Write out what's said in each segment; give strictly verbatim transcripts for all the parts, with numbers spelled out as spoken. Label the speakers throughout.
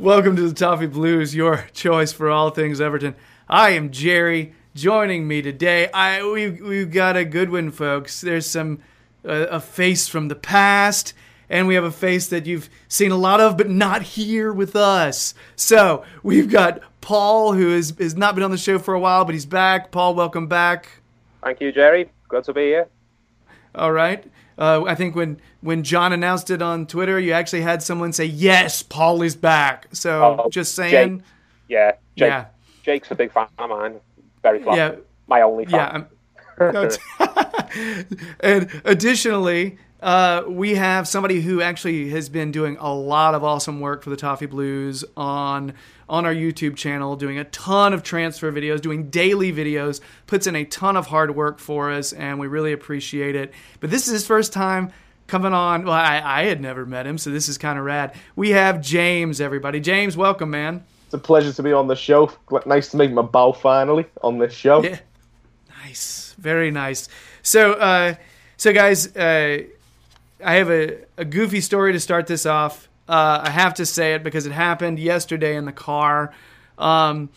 Speaker 1: Welcome to the Toffee Blues, your choice for all things Everton. I am Jerry. Joining me today, I we we've got a good one, folks. There's some uh, a face from the past, and we have a face that you've seen a lot of, but not here with us. So we've got Paul, who has has not been on the show for a while, but he's back. Paul, welcome back.
Speaker 2: Thank you, Jerry. Good to be here.
Speaker 1: All right. Uh, I think when, when John announced it on Twitter, you actually had someone say, yes, Paul is back. So
Speaker 2: oh,
Speaker 1: just saying.
Speaker 2: Jake. Yeah, Jake.
Speaker 1: Yeah.
Speaker 2: Jake's a big fan of mine. Very flat.
Speaker 1: Yeah.
Speaker 2: My only fan.
Speaker 1: Yeah. No, and additionally, uh, we have somebody who actually has been doing a lot of awesome work for the Toffee Blues on on our YouTube channel, doing a ton of transfer videos, doing daily videos, puts in a ton of hard work for us, and we really appreciate it. But this is his first time coming on. Well, I, I had never met him, so this is kind of rad. We have James, everybody. James, welcome, man.
Speaker 3: It's a pleasure to be on the show. Nice to make my bow finally on this show.
Speaker 1: Yeah, nice, very nice. So, uh, so guys, uh, I have a, a goofy story to start this off. Uh, I have to say it because it happened yesterday in the car. Um,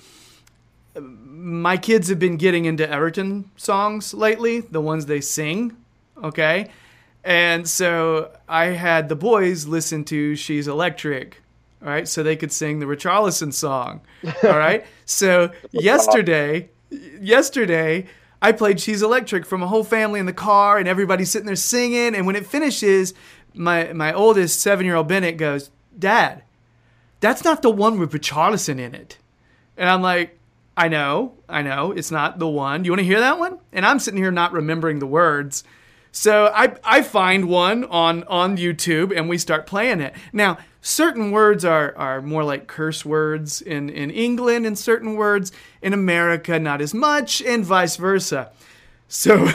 Speaker 1: my kids have been getting into Everton songs lately, the ones they sing, okay? And so I had the boys listen to She's Electric, all right, so they could sing the Richarlison song, all right? So yesterday, yesterday, I played She's Electric from a whole family in the car, and everybody's sitting there singing, and when it finishes, my my oldest seven-year-old Bennett goes, Dad, that's not the one with Richarlison in it. And I'm like, I know, I know, it's not the one. Do you want to hear that one? And I'm sitting here not remembering the words. So I I find one on, on YouTube, and we start playing it. Now, certain words are, are more like curse words in, in England, and certain words in America not as much, and vice versa. So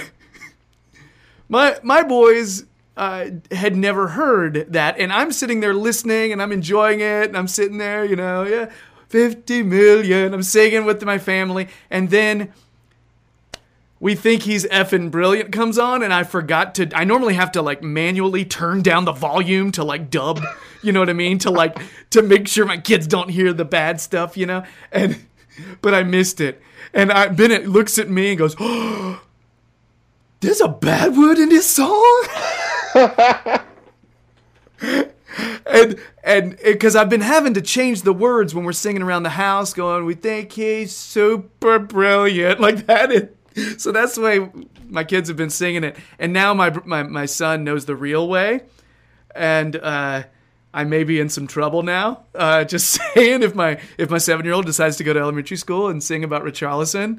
Speaker 1: my my boys uh, had never heard that, and I'm sitting there listening, and I'm enjoying it, and I'm sitting there, you know, yeah, fifty million, I'm singing with my family, and then We Think He's Effing Brilliant comes on, and I forgot to, I normally have to like manually turn down the volume to like dub, you know what I mean? To like, to make sure my kids don't hear the bad stuff, you know? And, but I missed it. And I, Bennett looks at me and goes, oh, there's a bad word in this song? and, and, because I've been having to change the words when we're singing around the house going, we think he's super brilliant, like that. It, So that's the way my kids have been singing it. And now my my, my son knows the real way. And uh, I may be in some trouble now. Uh, just saying, if my if my seven-year-old decides to go to elementary school and sing about Richarlison.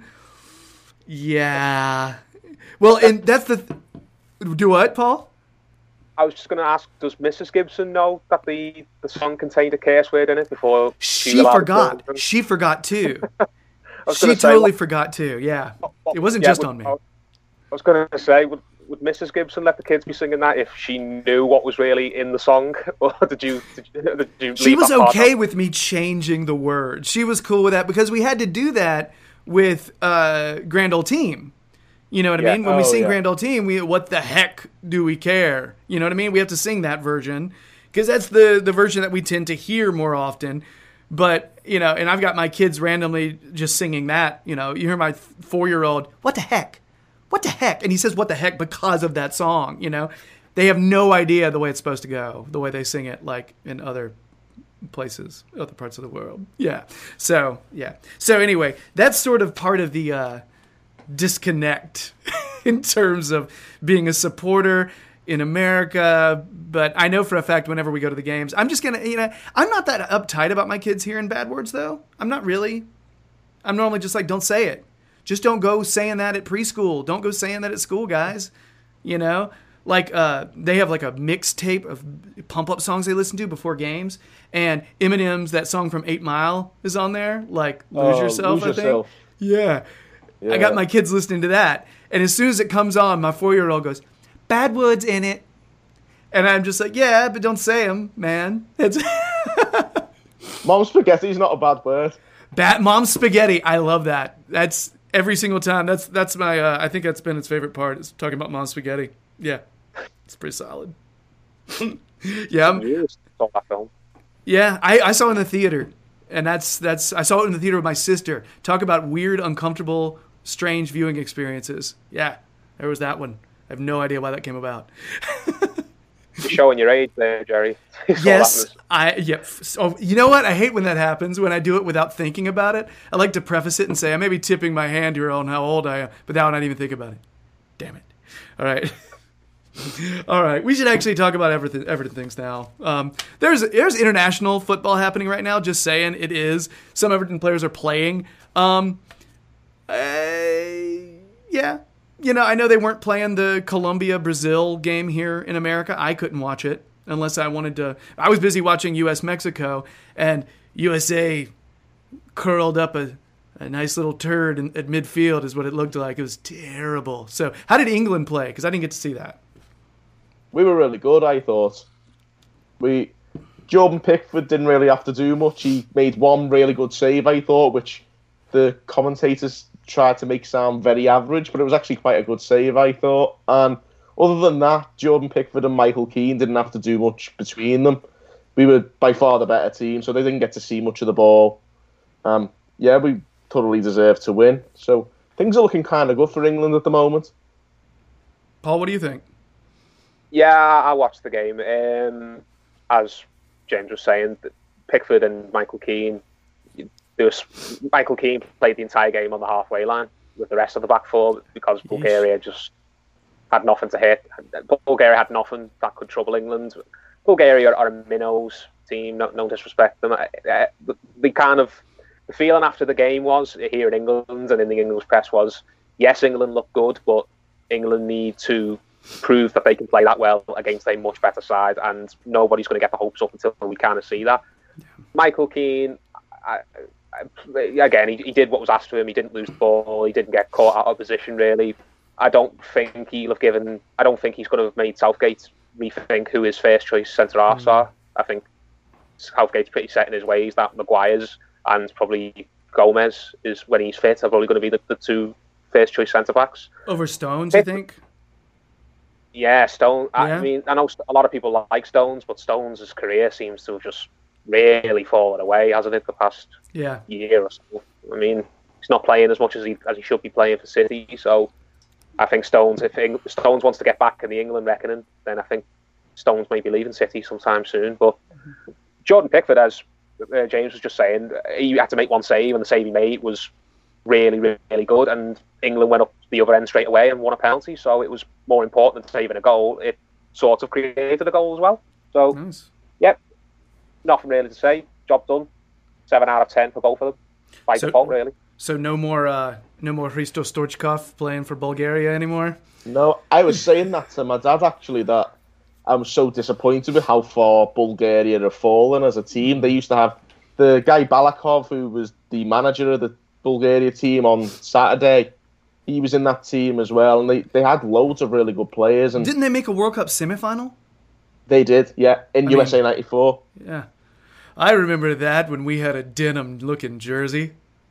Speaker 1: Yeah. Well, and that's the... Th- do what, Paul?
Speaker 2: I was just going to ask, does Missus Gibson know that the, the song contained a curse word in it before?
Speaker 1: She, she forgot. She forgot, too. She totally say, forgot too. Yeah, it wasn't yeah,
Speaker 2: just
Speaker 1: would, on me.
Speaker 2: I was going to say, would, would Missus Gibson let the kids be singing that if she knew what was really in the song, or did you? Did you, did you
Speaker 1: she was okay with me changing the words. She was cool with that because we had to do that with uh, Grand Old Team. You know what yeah. I mean? When oh, we sing yeah. Grand Old Team, we what the heck do we care? You know what I mean? We have to sing that version because that's the the version that we tend to hear more often. But, you know, and I've got my kids randomly just singing that, you know, you hear my four-year-old, what the heck? What the heck? And he says, what the heck, because of that song, you know. They have no idea the way it's supposed to go, the way they sing it, like in other places, other parts of the world. Yeah. So, yeah. So anyway, that's sort of part of the uh, disconnect in terms of being a supporter in America, but I know for a fact whenever we go to the games, I'm just going to, you know, I'm not that uptight about my kids hearing bad words, though. I'm not really. I'm normally just like, don't say it. Just don't go saying that at preschool. Don't go saying that at school, guys. You know? Like, uh, they have like a mixtape of pump-up songs they listen to before games, and Eminem's, that song from eight mile is on there, like, Lose
Speaker 3: oh,
Speaker 1: Yourself,
Speaker 3: lose
Speaker 1: I think.
Speaker 3: yourself.
Speaker 1: Yeah. yeah. I got my kids listening to that, and as soon as it comes on, my four-year-old goes, bad words in it. And I'm just like, yeah, but don't say them, man. It's
Speaker 3: Mom spaghetti is not a bad word.
Speaker 1: Bat mom spaghetti. I love that. That's every single time. That's that's my, uh, I think that's been its favorite part, is talking about mom spaghetti. Yeah. It's pretty solid. yeah. I'm,
Speaker 2: Saw that film.
Speaker 1: Yeah, I, I saw it in the theater, and that's that's I saw it in the theater with my sister. Talk about weird, uncomfortable, strange viewing experiences. Yeah, there was that one. I have no idea why that came about.
Speaker 2: You're showing your age there, Jerry.
Speaker 1: Yes, I. Yep. So you know what? I hate when that happens. When I do it without thinking about it, I like to preface it and say I may be tipping my hand here on how old I am, but now I not even think about it. Damn it! All right. All right, we should actually talk about everything, Everton things now. Um, there's there's international football happening right now. Just saying, it is. Some Everton players are playing. Um, uh, yeah, you know, I know they weren't playing the Colombia Brazil game here in America. I couldn't watch it unless I wanted to. I was busy watching U S Mexico, and U S A curled up a. A nice little turd in, at midfield is what it looked like. It was terrible. So, how did England play? Because I didn't get to see that.
Speaker 3: We were really good, I thought. We Jordan Pickford didn't really have to do much. He made one really good save, I thought, which the commentators tried to make sound very average, but it was actually quite a good save, I thought. And other than that, Jordan Pickford and Michael Keane didn't have to do much between them. We were by far the better team, so they didn't get to see much of the ball. Um, yeah, we totally deserved to win. So things are looking kind of good for England at the moment.
Speaker 1: Paul, what do you think?
Speaker 2: Yeah, I watched the game. Um, as James was saying, Pickford and Michael Keane. There was Michael Keane played the entire game on the halfway line with the rest of the back four because Bulgaria just had nothing to hit. Bulgaria had nothing that could trouble England. Bulgaria are a minnows team. No, no disrespect them. They kind of. The feeling after the game was, here in England and in the English press was, yes, England look good, but England need to prove that they can play that well against a much better side, and nobody's going to get the hopes up until we kind of see that. Yeah. Michael Keane, I, I, again, he, he did what was asked of him. He didn't lose the ball. He didn't get caught out of position, really. I don't think he'll have given... I don't think he's going to have made Southgate rethink who his first choice centre-halves mm. are. I think Southgate's pretty set in his ways that Maguire's and probably Gomez is, when he's fit, are probably going to be the, the two first choice centre backs.
Speaker 1: Over Stones, you think?
Speaker 2: Yeah, Stone. Yeah. I mean, I know a lot of people like Stones, but Stones' career seems to have just really fallen away, hasn't it, the past
Speaker 1: yeah.
Speaker 2: year or so. I mean, he's not playing as much as he as he should be playing for City, so I think Stones, if Stones wants to get back in the England reckoning, then I think Stones may be leaving City sometime soon. But Jordan Pickford, as Uh, James was just saying, he had to make one save, and the save he made was really, really good. And England went up the other end straight away and won a penalty. So it was more important than saving a goal. It sort of created a goal as well. So,
Speaker 1: nice.
Speaker 2: Yep, nothing really to say. Job done. Seven out of ten for both of them by
Speaker 1: so,
Speaker 2: default, really.
Speaker 1: So no more, uh, no more Hristo Stoichkov playing for Bulgaria anymore.
Speaker 3: No, I was saying that to my dad actually, that I'm so disappointed with how far Bulgaria have fallen as a team. They used to have the guy Balakov, who was the manager of the Bulgaria team on Saturday. He was in that team as well, and they, they had loads of really good players. And
Speaker 1: didn't they make a World Cup semi-final?
Speaker 3: They did, yeah, in
Speaker 1: I
Speaker 3: U S A
Speaker 1: mean,
Speaker 3: ninety-four.
Speaker 1: Yeah. I remember that when we had a denim-looking jersey.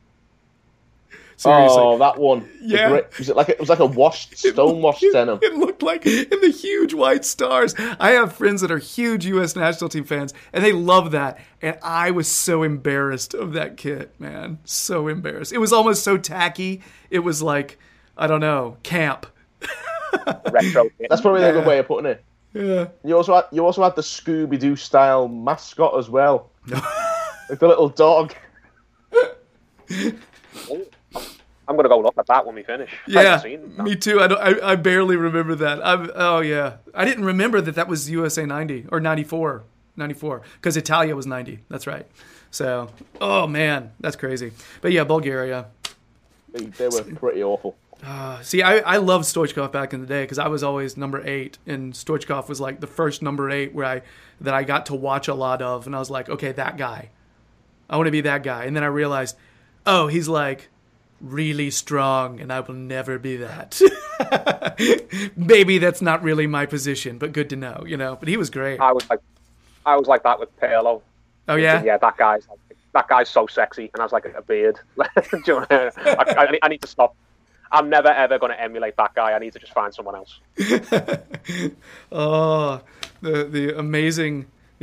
Speaker 1: Seriously.
Speaker 3: Oh, that one!
Speaker 1: Yeah,
Speaker 3: great, was it like a, it was like a washed, stone-washed
Speaker 1: it,
Speaker 3: denim?
Speaker 1: It looked like in the huge white stars. I have friends that are huge U S national team fans, and they love that. And I was so embarrassed of that kit, man. So embarrassed. It was almost so tacky. It was like, I don't know, camp.
Speaker 2: Retro.
Speaker 3: That's probably yeah. a good way of putting it.
Speaker 1: Yeah.
Speaker 3: You also had, you also had the Scooby Doo style mascot as well, like the little dog.
Speaker 2: I'm going to go look at that when we finish.
Speaker 1: Yeah, me too. I, don't, I I barely remember that. I'm, oh, yeah. I didn't remember that that was U S A ninety or ninety-four. ninety-four, because Italia was ninety. That's right. So, oh, man, that's crazy. But, yeah, Bulgaria.
Speaker 3: They, they were pretty awful.
Speaker 1: Uh, see, I, I loved Stoichkov back in the day because I was always number eight, and Stoichkov was like the first number eight where I that I got to watch a lot of, and I was like, okay, that guy. I want to be that guy. And then I realized, oh, he's like really strong, and I will never be that. Maybe that's not really my position, but good to know, you know. But he was great.
Speaker 2: I was like, I was like that with Pirlo.
Speaker 1: Oh yeah,
Speaker 2: yeah. That guy's that guy's so sexy, and I was like a beard. Do you know, I, I, I need to stop. I'm never ever going to emulate that guy. I need to just find someone else.
Speaker 1: Oh, the the amazing. The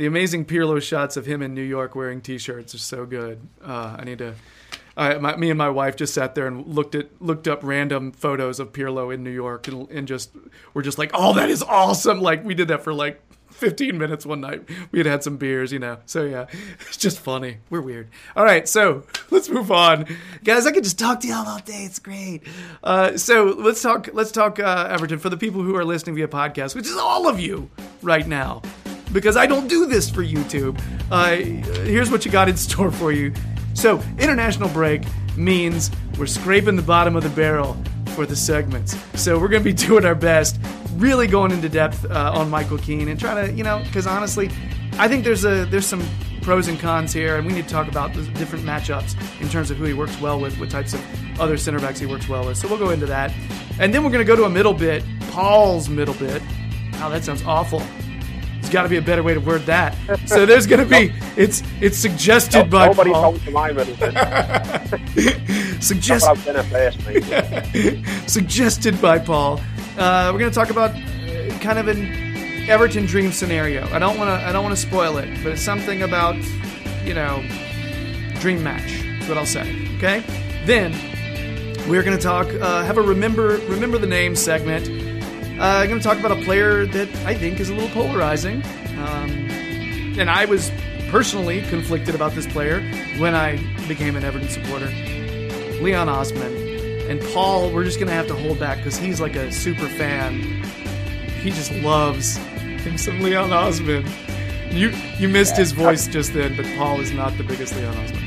Speaker 1: the amazing Pirlo shots of him in New York wearing T-shirts are so good. Uh, I need to. I, my, me and my wife just sat there and looked at looked up random photos of Pirlo in New York and, and just we're just like, oh, that is awesome! Like we did that for like fifteen minutes one night. We had had some beers, you know. So yeah, it's just funny. We're weird. All right, so let's move on, guys. I could just talk to y'all all day. It's great. Uh, so let's talk. Let's talk uh, Everton for the people who are listening via podcast, which is all of you right now, because I don't do this for YouTube. Uh, here's what you got in store for you. So, international break means we're scraping the bottom of the barrel for the segments. So we're going to be doing our best, really going into depth uh, on Michael Keane and trying to, you know, because honestly, I think there's a there's some pros and cons here, and we need to talk about the different matchups in terms of who he works well with, what types of other center backs he works well with. So we'll go into that. And then we're going to go to a middle bit, Paul's middle bit. Wow, that sounds awful. There's got to be a better way to word that. So there's going to be, it's it's suggested
Speaker 2: no,
Speaker 1: by
Speaker 2: nobody
Speaker 1: Paul.
Speaker 2: Nobody told to my middle
Speaker 1: Suggest-
Speaker 2: I've been at first, mate.
Speaker 1: Suggested by Paul. Uh, we're going to talk about uh, kind of an Everton dream scenario. I don't want to I don't want to spoil it, but it's something about, you know, dream match. That's what I'll say. Okay? Then we're going to talk, uh, have a remember remember the name segment. I'm uh, going to talk about a player that I think is a little polarizing. Um, and I was personally conflicted about this player when I became an Everton supporter. Leon Osman. And Paul, we're just going to have to hold back because he's like a super fan. He just loves him some Leon Osman. You you missed his voice just then, but Paul is not the biggest Leon Osman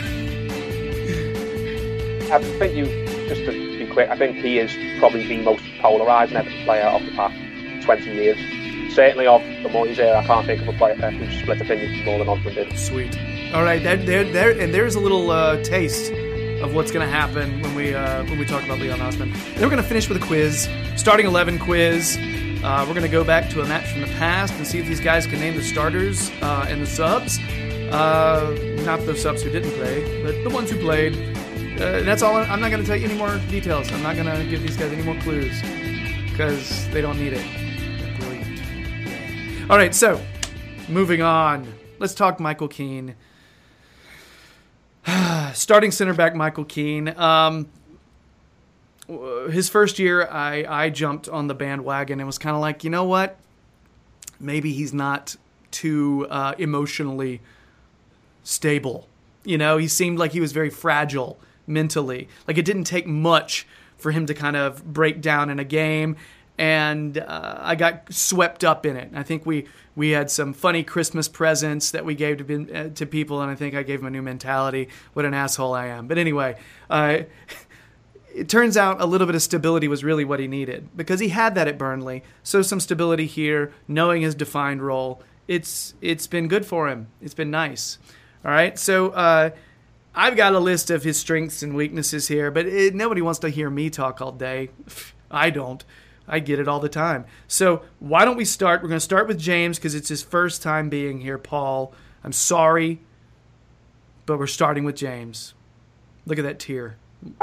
Speaker 1: guy.
Speaker 2: I think you, just to be quick, I think he is probably the most polarising Everton player of the past twenty years. Certainly of the Moyes era, I can't think of a player who split opinions more than Osman did.
Speaker 1: Sweet. All right, there, there, there, and there's a little uh, taste of what's going to happen when we uh, when we talk about Leon Osman. Then we're going to finish with a quiz, starting eleven quiz. Uh, we're going to go back to a match from the past and see if these guys can name the starters uh, and the subs. Uh, not the subs who didn't play, but the ones who played. Uh, that's all. I'm not going to tell you any more details. I'm not going to give these guys any more clues because they don't need it. They're brilliant. Yeah. All right, so moving on. Let's talk Michael Keane. Starting center back Michael Keane. Um, his first year, I, I jumped on the bandwagon and was kind of like, you know what? Maybe he's not too uh, emotionally stable. You know, he seemed like he was very fragile mentally. Like it didn't take much for him to kind of break down in a game. And uh, I got swept up in it. I think we, we had some funny Christmas presents that we gave to be, uh, to people, and I think I gave him a new mentality. What an asshole I am. But anyway, uh, it turns out a little bit of stability was really what he needed because he had that at Burnley. So some stability here, knowing his defined role, it's it's been good for him. It's been nice. All right, so uh, I've got a list of his strengths and weaknesses here, but it, nobody wants to hear me talk all day. I don't. I get it all the time. So why don't we start? We're going to start with James because it's his first time being here. Paul, I'm sorry, but we're starting with James. Look at that tear.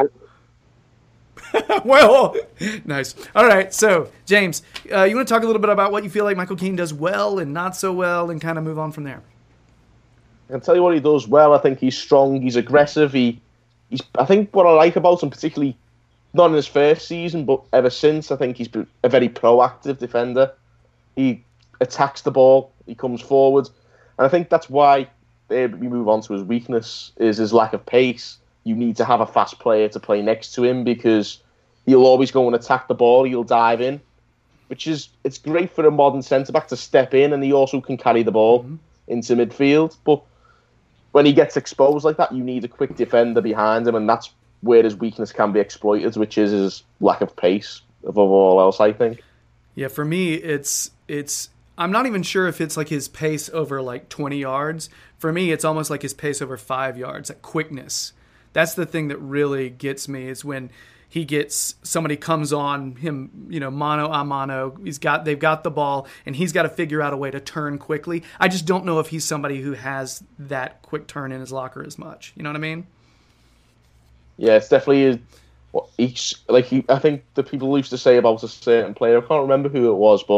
Speaker 1: Well, nice. All right, so James, uh, you want to talk a little bit about what you feel like Michael Keane does well and not so well and kind of move on from there?
Speaker 3: I can tell you what he does well. I think he's strong. He's aggressive. He, he's. I think what I like about him, particularly not in his first season, but ever since, I think he's been a very proactive defender. He attacks the ball. He comes forward. And I think that's why uh, we move on to his weakness, is his lack of pace. You need to have a fast player to play next to him because he'll always go and attack the ball. He'll dive in, which is, it's great for a modern centre-back to step in, and he also can carry the ball mm-hmm. into midfield. But when he gets exposed like that, you need a quick defender behind him, and that's where his weakness can be exploited, which is his lack of pace above all else, I think.
Speaker 1: Yeah, for me, it's it's. I'm not even sure if it's like his pace over like twenty yards. For me, it's almost like his pace over five yards, that quickness. That's the thing that really gets me, is when he gets, somebody comes on him, you know, mano a mano. He's got, they've got the ball, and he's got to figure out a way to turn quickly. I just don't know if he's somebody who has that quick turn in his locker as much. You know what I mean?
Speaker 3: Yeah, it's definitely well, each like he. I think the people used to say about a certain player. I can't remember who it was, but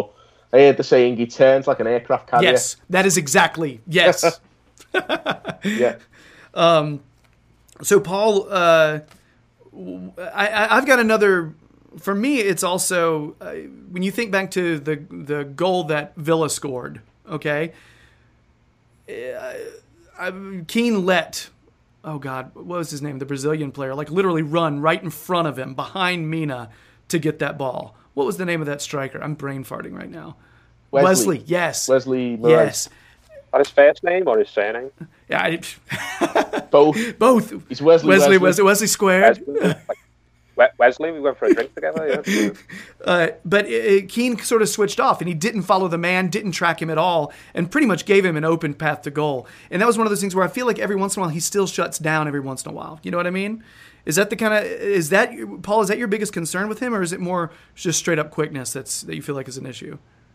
Speaker 3: I heard the saying he turns like an aircraft carrier.
Speaker 1: Yes, that is exactly, yes.
Speaker 3: Yeah.
Speaker 1: Um, so, Paul, uh, I, I, I've got another... For me, it's also... Uh, when you think back to the the goal that Villa scored, okay? Uh, I, Keane let... Oh, God, what was his name? The Brazilian player. Like, literally run right in front of him, behind Mina, to get that ball. What was the name of that striker? I'm brain farting right now.
Speaker 3: Wesley.
Speaker 1: Wesley, yes.
Speaker 3: Wesley Moraes.
Speaker 1: Yes.
Speaker 2: Is that his first name or his surname?
Speaker 1: Yeah, I,
Speaker 3: Both.
Speaker 1: both.
Speaker 3: He's Wesley.
Speaker 1: Wesley,
Speaker 3: Wesley,
Speaker 1: Wesley, Wesley squared.
Speaker 2: Wesley, like, Wesley, we went for a drink together. Yeah.
Speaker 1: Uh, but it, it, Keane sort of switched off, and he didn't follow the man, didn't track him at all, and pretty much gave him an open path to goal. And that was one of those things where I feel like every once in a while he still shuts down every once in a while. You know what I mean? Is that the kind of is that Paul? Is that your biggest concern with him, or is it more just straight up quickness that's that you feel like is an issue?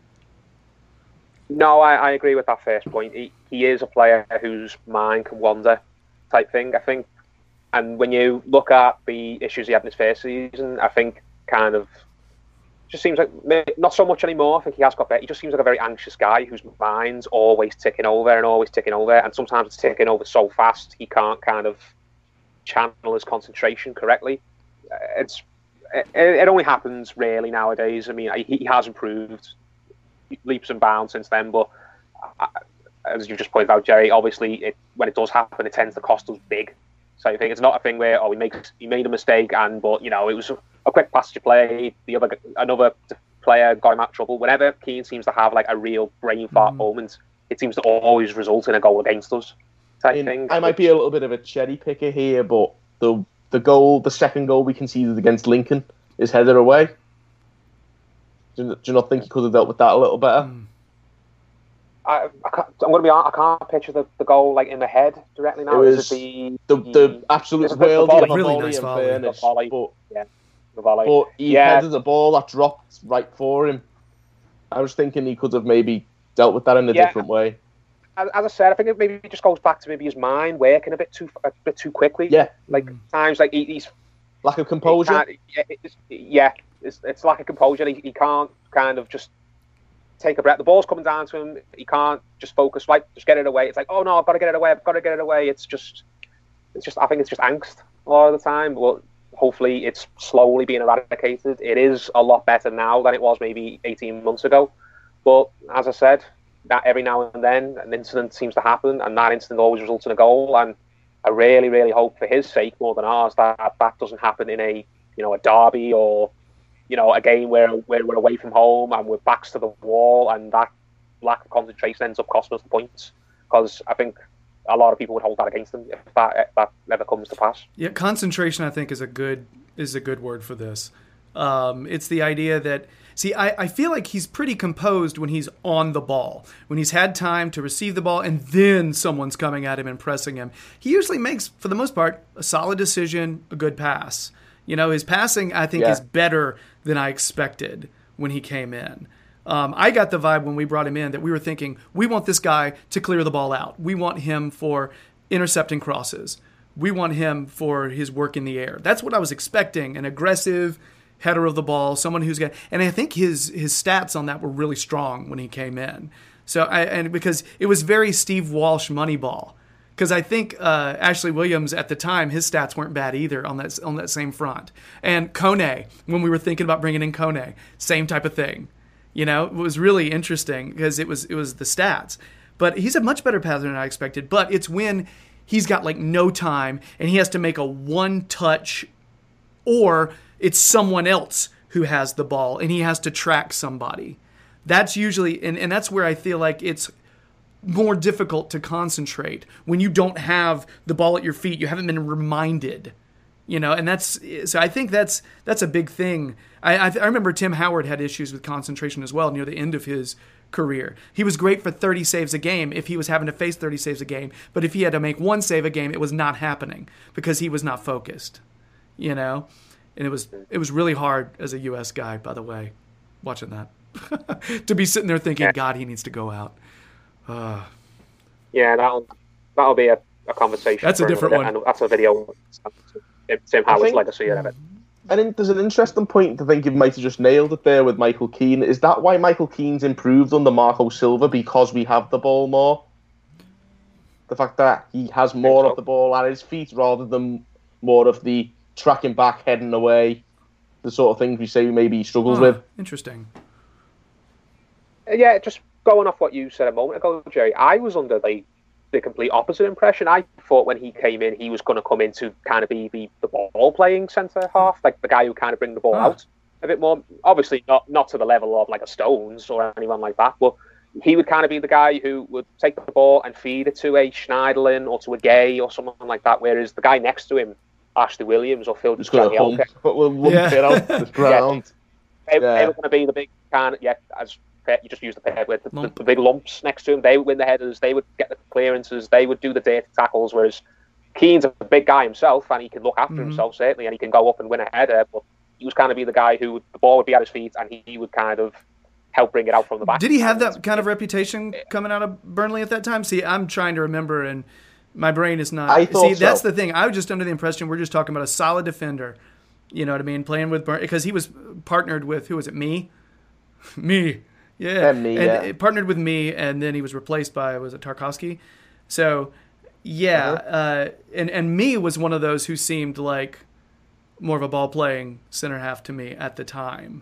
Speaker 2: No, I, I agree with that first point. He, he is a player whose mind can wander, type thing, I think. And when you look at the issues he had in his first season, I think kind of just seems like not so much anymore. I think he has got better. He just seems like a very anxious guy whose mind's always ticking over and always ticking over. And sometimes it's ticking over so fast he can't kind of channel his concentration correctly. It's it, it only happens rarely nowadays. I mean, he, he has improved leaps and bounds since then, but uh, as you just pointed out, Jerry, obviously it, when it does happen, it tends to cost us big. So I think it's not a thing where oh he makes he made a mistake and but you know it was a, a quick pass to play. The other another player got him out of trouble. Whenever Keane seems to have like a real brain fart mm. moment, it seems to always result in a goal against us. Type
Speaker 3: I, mean,
Speaker 2: thing.
Speaker 3: I might be a little bit of a cherry picker here, but the the goal, the second goal we conceded against Lincoln, is headed away. Do you, do you not think he could have dealt with that a little better? Mm.
Speaker 2: I, I can't, I'm going to be honest, I can't picture the, the goal like in the head directly now.
Speaker 3: It
Speaker 2: is
Speaker 3: was
Speaker 2: it the,
Speaker 3: the, the absolute
Speaker 2: the,
Speaker 3: world
Speaker 2: the
Speaker 3: of a
Speaker 1: really
Speaker 3: volley
Speaker 1: nice
Speaker 3: in
Speaker 1: volley.
Speaker 3: fairness,
Speaker 2: The volley.
Speaker 3: but,
Speaker 2: yeah, the volley.
Speaker 3: but he
Speaker 2: yeah.
Speaker 3: headed a ball that dropped right for him. I was thinking he could have maybe dealt with that in a
Speaker 2: Yeah.
Speaker 3: different way.
Speaker 2: As, as I said, I think it maybe just goes back to maybe his mind working a bit too a bit too quickly.
Speaker 3: Yeah,
Speaker 2: like
Speaker 1: Mm.
Speaker 2: times like he, he's
Speaker 3: lack of
Speaker 2: he
Speaker 3: composure.
Speaker 2: can't- yeah, it's, yeah, it's, it's lack of composure. He, he can't kind of just take a breath. The ball's coming down to him. He can't just focus. Right, just get it away. It's like, oh no, I've got to get it away. I've got to get it away. It's just, it's just. I think it's just angst a lot of the time. Well, hopefully, it's slowly being eradicated. It is a lot better now than it was maybe eighteen months ago. But as I said, that every now and then an incident seems to happen, and that incident always results in a goal. And I really, really hope for his sake more than ours that that doesn't happen in a you know a derby or you know a game where where we're away from home and we're backs to the wall, and that lack of concentration ends up costing us the points. Because I think a lot of people would hold that against them if that if that never comes to pass.
Speaker 1: Yeah, concentration I think is a good is a good word for this. Um, it's the idea that see, I, I feel like he's pretty composed when he's on the ball, when he's had time to receive the ball, and then someone's coming at him and pressing him. He usually makes, for the most part, a solid decision, a good pass. You know, his passing I think
Speaker 3: Yeah.
Speaker 1: is better than I expected when he came in. Um, I got the vibe when we brought him in that we were thinking, we want this guy to clear the ball out. We want him for intercepting crosses. We want him for his work in the air. That's what I was expecting, an aggressive header of the ball, someone who's got, and I think his his stats on that were really strong when he came in. So I and because it was very Steve Walsh Moneyball, because I think uh, Ashley Williams at the time his stats weren't bad either on that on that same front. And Kone, when we were thinking about bringing in Kone, same type of thing. You know, it was really interesting because it was it was the stats. But he's a much better passer than I expected. But it's when he's got like no time and he has to make a one touch, or it's someone else who has the ball and he has to track somebody. That's usually, and, and that's where I feel like it's more difficult to concentrate when you don't have the ball at your feet. You haven't been reminded, you know, and that's, so I think that's, that's a big thing. I, I, I remember Tim Howard had issues with concentration as well near the end of his career. He was great for thirty saves a game if he was having to face thirty saves a game, but if he had to make one save a game, it was not happening because he was not focused, you know. And it was it was really hard as a U S guy, by the way, watching that, to be sitting there thinking, God, he needs to go out. Uh,
Speaker 2: yeah, that'll that'll be a, a conversation.
Speaker 1: That's a different
Speaker 2: one. And that's a video. Tim Howard's legacy and everything.
Speaker 3: I think there's an interesting point to think you might have just nailed it there with Michael Keane. Is that why Michael Keane's improved under Marco Silva? Because we have the ball more? The fact that he has more
Speaker 2: so.
Speaker 3: of the ball at his feet rather than more of the tracking back, heading away, the sort of things we say maybe he struggles
Speaker 1: oh,
Speaker 3: with.
Speaker 1: Interesting.
Speaker 2: Yeah, just going off what you said a moment ago, Jerry, I was under the, the complete opposite impression. I thought when he came in, he was going to come in to kind of be the, the ball-playing centre half, like the guy who kind of bring the ball
Speaker 1: oh.
Speaker 2: out a bit more. Obviously, not not to the level of like a Stones or anyone like that, but he would kind of be the guy who would take the ball and feed it to a Schneiderlin or to a Gay or someone like that, whereas the guy next to him, Ashley Williams or Phil
Speaker 3: Just going to hump, but we'll lump
Speaker 1: Yeah.
Speaker 3: it out the ground.
Speaker 2: Yeah, they,
Speaker 3: Yeah.
Speaker 2: they were going to be the big kind of, yeah, as you just used the pair with the, the, the big lumps next to him. They would win the headers, they would get the clearances, they would do the dirty tackles, whereas Keane's a big guy himself and he can look after
Speaker 1: Mhm.
Speaker 2: himself, certainly, and he can go up and win a header, but he was kind of be the guy who would, the ball would be at his feet and he, he would kind of help bring it out from the back.
Speaker 1: Did he have that kind of reputation coming out of Burnley at that time? See, I'm trying to remember, and my brain is not.
Speaker 3: I thought
Speaker 1: See, that's
Speaker 3: so.
Speaker 1: the thing. I was just under the impression we're just talking about a solid defender. You know what I mean? Playing with Burnley because he was partnered with who was it? Me, me, yeah,
Speaker 3: And me,
Speaker 1: and
Speaker 3: yeah.
Speaker 1: it partnered with me, and then he was replaced by was it Tarkovsky? So, yeah,
Speaker 3: Uh-huh.
Speaker 1: uh, and and me was one of those who seemed like more of a ball playing center half to me at the time.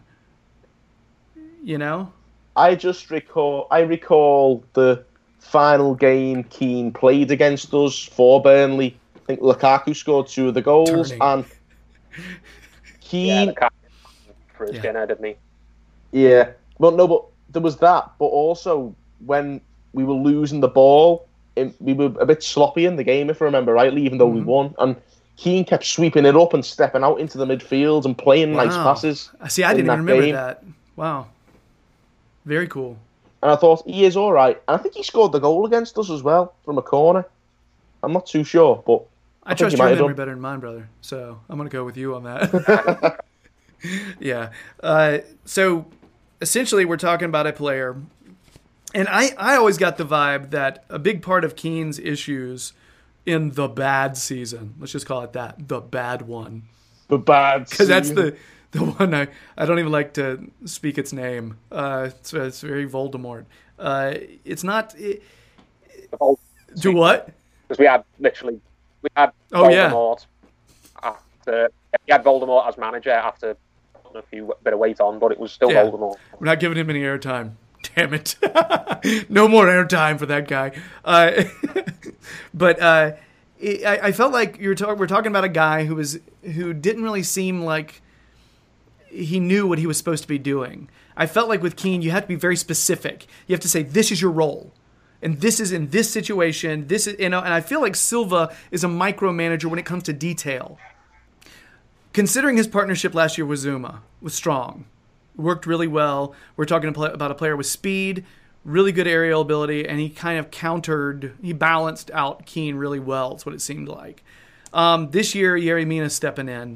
Speaker 1: You know.
Speaker 3: I just recall, I recall the final game Keane played against us for Burnley. I think Lukaku scored two of the goals,
Speaker 1: Turning.
Speaker 3: and
Speaker 2: Yeah,
Speaker 3: Keane,
Speaker 2: the captain for his
Speaker 1: Yeah.
Speaker 2: dinner, didn't he?
Speaker 3: yeah, well, no, but there was that, but also when we were losing the ball, it, we were a bit sloppy in the game, if I remember rightly, even though we
Speaker 1: Mhm.
Speaker 3: won, and Keane kept sweeping it up and stepping out into the midfield and playing nice
Speaker 1: Wow.
Speaker 3: passes.
Speaker 1: See, I
Speaker 3: in
Speaker 1: didn't
Speaker 3: that
Speaker 1: even remember
Speaker 3: game.
Speaker 1: that. Wow. Very cool.
Speaker 3: And I thought, he is all right. And I think he scored the goal against us as well from a corner. I'm not too sure, but
Speaker 1: I,
Speaker 3: I think
Speaker 1: trust
Speaker 3: he
Speaker 1: your
Speaker 3: might have
Speaker 1: memory
Speaker 3: done.
Speaker 1: better than mine, brother. So I'm going to go with you on that. yeah. Uh, so essentially, we're talking about a player. And I, I always got the vibe that a big part of Keane's issues in the bad season, let's just call it that, the bad one.
Speaker 3: The bad
Speaker 1: Because that's
Speaker 3: season.
Speaker 1: the, the one I, I don't even like to speak its name. Uh, it's, it's very Voldemort. Uh, it's not... It,
Speaker 2: The whole-
Speaker 1: do what?
Speaker 2: Because we had literally, we had
Speaker 1: Oh, yeah.
Speaker 2: Voldemort after, we had Voldemort as manager after putting a few bit of weight on, but it was still
Speaker 1: Yeah.
Speaker 2: Voldemort.
Speaker 1: We're not giving him any airtime. Damn it. No more airtime for that guy. Uh, but uh, it, I, I felt like you're talk, we're talking about a guy who was who didn't really seem like he knew what he was supposed to be doing. I felt like with Keane, you have to be very specific. You have to say, this is your role. And this is in this situation. This is, you know, and I feel like Silva is a micromanager when it comes to detail. Considering his partnership last year with Zuma was strong, worked really well. We're talking about a player with speed, really good aerial ability, and he kind of countered, he balanced out Keane really well. That's what it seemed like. Um, this year, Yerry Mina stepping in.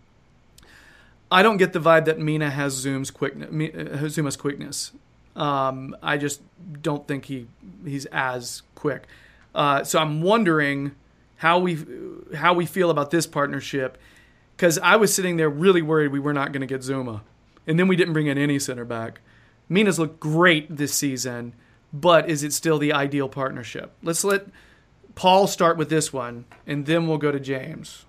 Speaker 1: I don't get the vibe that Mina has Zoom's quickness, Zuma's quickness. Um, I just don't think he he's as quick. Uh, so I'm wondering how we how we feel about this partnership, because I was sitting there really worried we were not going to get Zuma, and then we didn't bring in any center back. Mina's looked great this season, but is it still the ideal partnership? Let's let Paul start with this one, and then we'll go to James.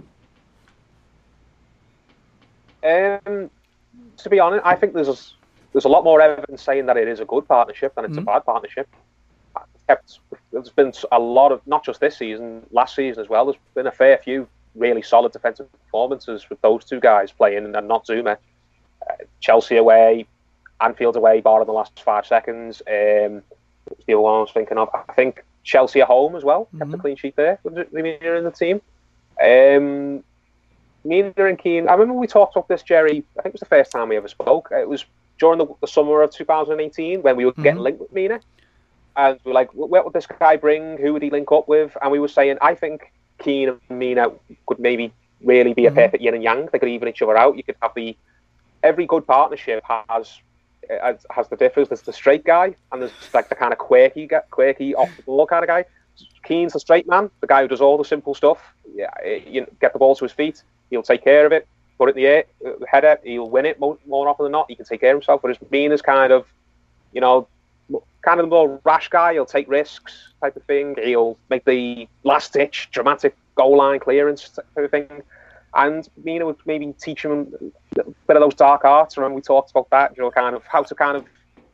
Speaker 2: Um, to be honest, I think there's a, there's a lot more evidence saying that it is a good partnership than it's
Speaker 1: Mhm.
Speaker 2: a bad partnership. Kept, there's been a lot of, not just this season, last season as well, there's been a fair few really solid defensive performances with those two guys playing and not Zuma. Uh, Chelsea away, Anfield away, bar in the last five seconds. Um, what was the other one I was thinking of? I think Chelsea at home as well, kept
Speaker 1: Mhm.
Speaker 2: a clean sheet there with Mina in the team. Um, Mina and Keane, I remember we talked about this, Jerry, I think it was the first time we ever spoke. It was during the, the summer of two thousand eighteen when we were getting
Speaker 1: Mhm.
Speaker 2: linked with Mina. And we were like, what would this guy bring? Who would he link up with? And we were saying, I think Keane and Mina could maybe really be a
Speaker 1: Mhm.
Speaker 2: perfect yin and yang. They could even each other out. You could have the, every good partnership has has, has the difference. There's the straight guy, and there's like the kind of quirky, guy- quirky off the ball kind of guy. Keane's the straight man, the guy who does all the simple stuff. Yeah, you know, get the ball to his feet, he'll take care of it. put it in the air, uh, header, he'll win it more, more often than not. He can take care of himself. But his Mina's kind of, you know, kind of the more rash guy. He'll take risks type of thing. He'll make the last-ditch dramatic goal line clearance type of thing. And Mina would maybe teach him a bit of those dark arts. Remember we talked about that, you know, kind of how to kind of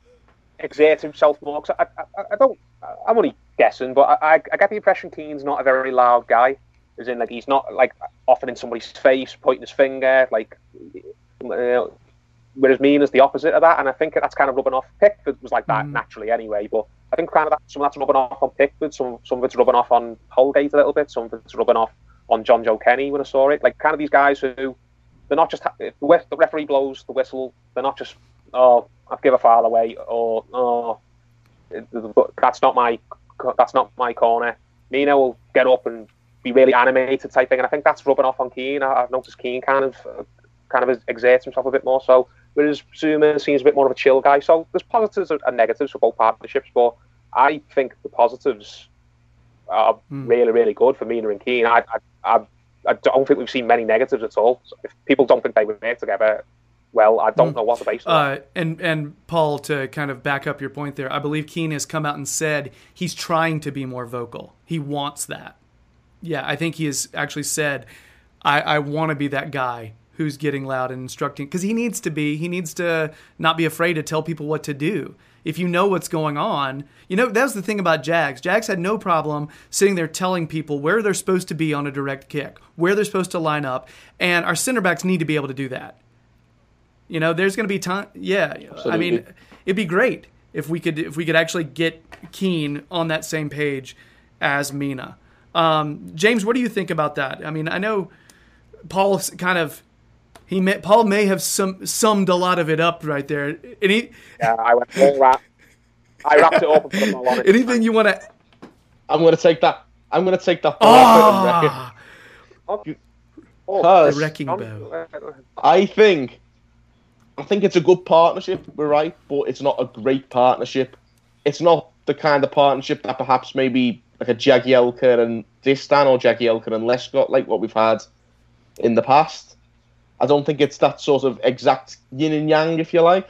Speaker 2: exert himself more. Cause I, I, I don't, I'm only guessing, but I, I get the impression Keane's not a very loud guy. As in, like, he's not, like, often in somebody's face, pointing his finger, like, uh, whereas Mina's the opposite of that, and I think that's kind of rubbing off. Pickford was like that mm. naturally anyway, but I think kind of that, some of that's rubbing off on Pickford, some, some of it's rubbing off on Holgate a little bit, some of it's rubbing off on John Joe Kenny when I saw it. Like, kind of these guys who, they're not just, if the referee blows the whistle, they're not just, oh, I'll give a foul away, or, oh, that's not my, that's not my corner. Mina will get up and be really animated type thing, and I think that's rubbing off on Keane. I, I've noticed Keane kind of uh, kind of exerts himself a bit more, so whereas Zuma seems a bit more of a chill guy. So there's positives and negatives for both partnerships, but I think the positives are mm. really, really good for Mina and Keane. I, I, I, I don't think we've seen many negatives at all. So if people don't think they would work together, well, I don't mm. know what the basis
Speaker 1: uh, and and Paul, to kind of back up your point there, I believe Keane has come out and said he's trying to be more vocal. He wants that. Yeah, I think he has actually said, I, I want to be that guy who's getting loud and instructing, because he needs to be. He needs to not be afraid to tell people what to do. If you know what's going on, you know, that's the thing about Jags. Jags had no problem sitting there telling people where they're supposed to be on a direct kick, where they're supposed to line up, and our center backs need to be able to do that. You know, there's going to be time. Yeah, Absolutely. I mean, it'd be great if we could if we could actually get Keane on that same page as Mina. Um, James, what do you think about that? I mean, I know Paul kind of he may, Paul may have sum, summed a lot of it up right there. Any,
Speaker 2: yeah, I went all wrap. I wrapped it up and put them all on it.
Speaker 1: Anything you want to?
Speaker 3: I'm going to take that. I'm going to take that. Oh,
Speaker 2: okay.
Speaker 1: oh the wrecking bow.
Speaker 3: I think, I think it's a good partnership. We're right, but it's not a great partnership. It's not the kind of partnership that perhaps maybe like a Jagielka and Distan or Jagielka and Lescott, like what we've had in the past. I don't think it's that sort of exact yin and yang, if you like.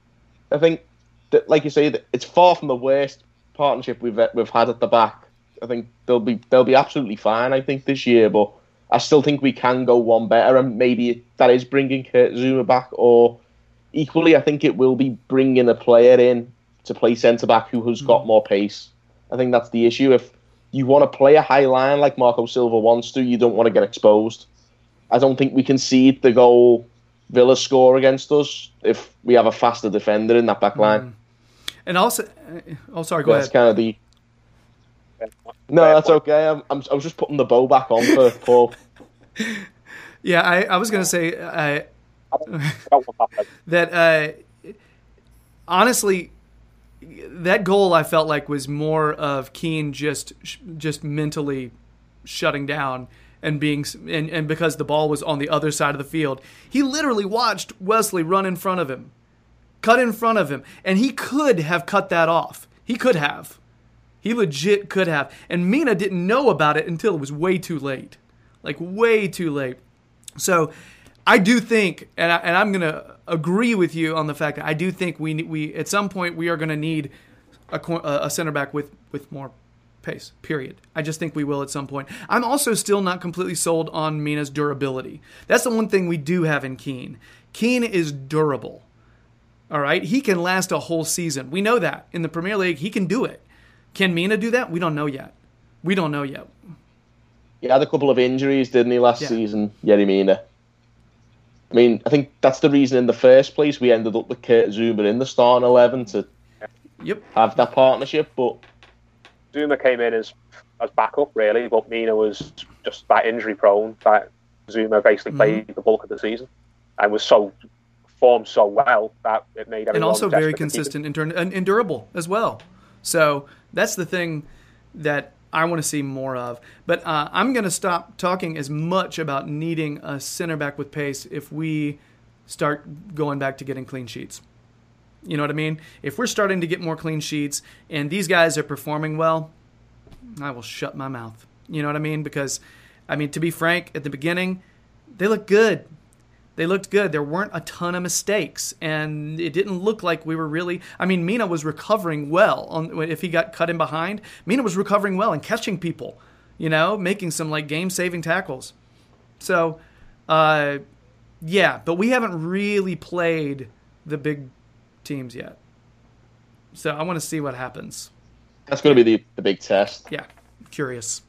Speaker 3: I think that, like you say, that it's far from the worst partnership we've we've had at the back. I think they'll be they'll be absolutely fine, I think, this year, but I still think we can go one better, and maybe that is bringing Kurt Zouma back, or equally, I think it will be bringing a player in to play centre-back who has got more pace. I think that's the issue. If you want to play a high line like Marco Silva wants to, you don't want to get exposed. I don't think we concede the goal Villa score against us if we have a faster defender in that back line.
Speaker 1: Mm. And also, oh, sorry, go
Speaker 3: that's
Speaker 1: ahead.
Speaker 3: Kind of the... No, that's okay. I'm, I'm, I was just putting the bow back on for Paul.
Speaker 1: Yeah, I, I was going to say uh, that, uh, honestly, that goal I felt like was more of Keane just just mentally shutting down and being and, and because the ball was on the other side of the field, he literally watched Wesley run in front of him, cut in front of him, and he could have cut that off. He could have. He legit could have. And Mina didn't know about it until it was way too late. Like, way too late. So I do think, and, I, and I'm going to agree with you on the fact that I do think we we at some point we are going to need a, a center back with, with more pace, period. I just think we will at some point. I'm also still not completely sold on Mina's durability. That's the one thing we do have in Keane. Keane is durable. All right? He can last a whole season. We know that. In the Premier League, he can do it. Can Mina do that? We don't know yet. We don't know yet.
Speaker 3: He had a couple of injuries, didn't he, last yeah. season, Yerry Mina? I mean, I think that's the reason in the first place we ended up with Kurt Zouma in the starting eleven to
Speaker 1: yep.
Speaker 3: have that partnership. But
Speaker 2: Zouma came in as as backup, really, but Mina was just that injury prone that Zouma basically mm-hmm. played the bulk of the season and was so formed so well that it made everyone
Speaker 1: and also very consistent and, turn, and, and durable as well. So that's the thing that I want to see more of. But uh, I'm going to stop talking as much about needing a center back with pace if we start going back to getting clean sheets. You know what I mean? If we're starting to get more clean sheets and these guys are performing well, I will shut my mouth. You know what I mean? Because, I mean, to be frank, at the beginning, they look good. They looked good. There weren't a ton of mistakes, and it didn't look like we were really. I mean, Mina was recovering well. On if he got cut in behind, Mina was recovering well and catching people, you know, making some like game-saving tackles. So, uh, yeah, but we haven't really played the big teams yet. So I want to see what happens.
Speaker 3: That's going to be the, the big test.
Speaker 1: Yeah, curious.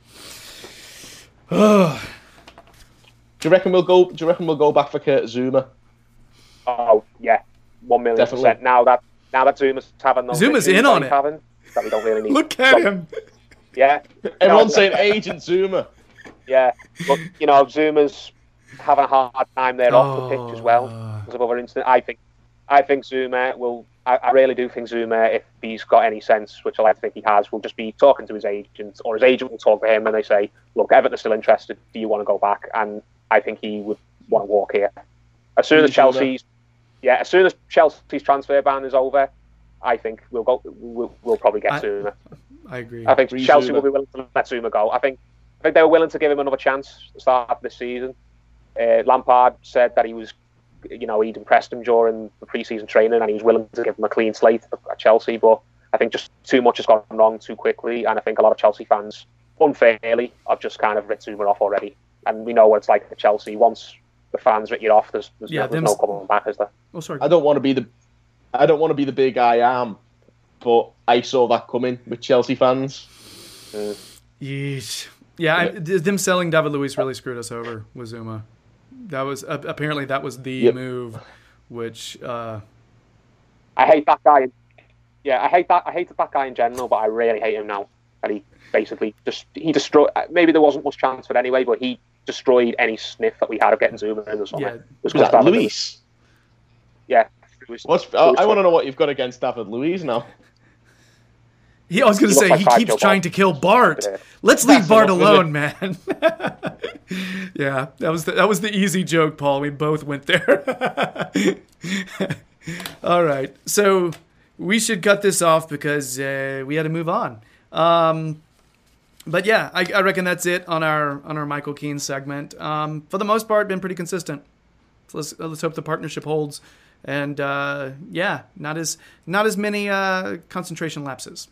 Speaker 3: Do you reckon we'll go? Do you reckon we'll go back for Kurt Zouma?
Speaker 2: Oh yeah, one million
Speaker 3: Definitely.
Speaker 2: percent. Now that now that Zuma's having those
Speaker 1: Zuma's
Speaker 2: issues
Speaker 1: in on
Speaker 2: that he's
Speaker 1: it.
Speaker 2: having, that we don't really need.
Speaker 1: Look at
Speaker 2: So,
Speaker 1: him.
Speaker 2: Yeah,
Speaker 3: Everyone's
Speaker 2: No,
Speaker 3: saying Agent Zouma.
Speaker 2: Yeah, but you know Zuma's having a hard time there off the pitch as well
Speaker 1: Oh.
Speaker 2: because of other incidents. I think, I think Zouma will. I, I really do think Zouma, if he's got any sense, which I like to think he has, will just be talking to his agent, or his agent will talk to him, and they say, "Look, Everton are still interested. Do you want to go back?" And I think he would want to walk here as soon as
Speaker 3: Zouma.
Speaker 2: Chelsea's. Yeah, as soon as Chelsea's transfer ban is over, I think we'll go. We'll, we'll probably get
Speaker 1: I-
Speaker 2: Zouma.
Speaker 1: I agree.
Speaker 2: I think
Speaker 3: Free
Speaker 2: Chelsea
Speaker 3: Zouma.
Speaker 2: will be willing to let Zouma go. I think I think they were willing to give him another chance to start this season. Uh, Lampard said that he was, you know, he'd impressed him during the pre-season training and he was willing to give him a clean slate at Chelsea. But I think just too much has gone wrong too quickly, and I think a lot of Chelsea fans, unfairly, have just kind of written Zouma off already. And we know what it's like at Chelsea. Once the fans write you off, there's, there's,
Speaker 1: Yeah,
Speaker 2: no, there's
Speaker 1: them-
Speaker 2: no coming back, is there?
Speaker 1: Oh, sorry.
Speaker 3: I don't want to be the, I don't want to be the big I am, but I saw that coming with Chelsea fans.
Speaker 2: Mm.
Speaker 1: Yeesh. Yeah, I, th- them selling David Luiz really screwed us over with Zuma. That was uh, apparently that was the
Speaker 3: Yep.
Speaker 1: move, which uh,
Speaker 2: I hate that guy. Yeah, I hate that. I hate that guy in general, but I really hate him now. And he basically just he destroyed. Maybe there wasn't much chance for it anyway, but he destroyed any sniff that we had of getting Zuma in the summer.
Speaker 1: Yeah.
Speaker 2: It was
Speaker 3: Was
Speaker 2: just
Speaker 3: that
Speaker 2: David
Speaker 3: Luis?
Speaker 2: Yeah. It was-
Speaker 3: What's,
Speaker 2: it
Speaker 3: I,
Speaker 2: was
Speaker 3: I want to
Speaker 2: fun.
Speaker 3: know what you've got against David Luiz now.
Speaker 1: he, I was going to
Speaker 2: He looks
Speaker 1: say
Speaker 2: like
Speaker 1: he
Speaker 2: Five
Speaker 1: keeps
Speaker 2: Joe
Speaker 1: trying
Speaker 2: Bart.
Speaker 1: to kill Bart.
Speaker 2: Yeah.
Speaker 1: Let's leave
Speaker 3: That's
Speaker 1: Bart
Speaker 3: enough, is
Speaker 1: alone, man. Yeah, that was the, that was the easy joke, Paul. We both went there. All right, so we should cut this off because uh, we had to move on. Um, but yeah, I, I reckon that's it on our on our Michael Keane segment. Um, for the most part, been pretty consistent. So let's let's hope the partnership holds, and uh, yeah, not as not as many uh, concentration lapses.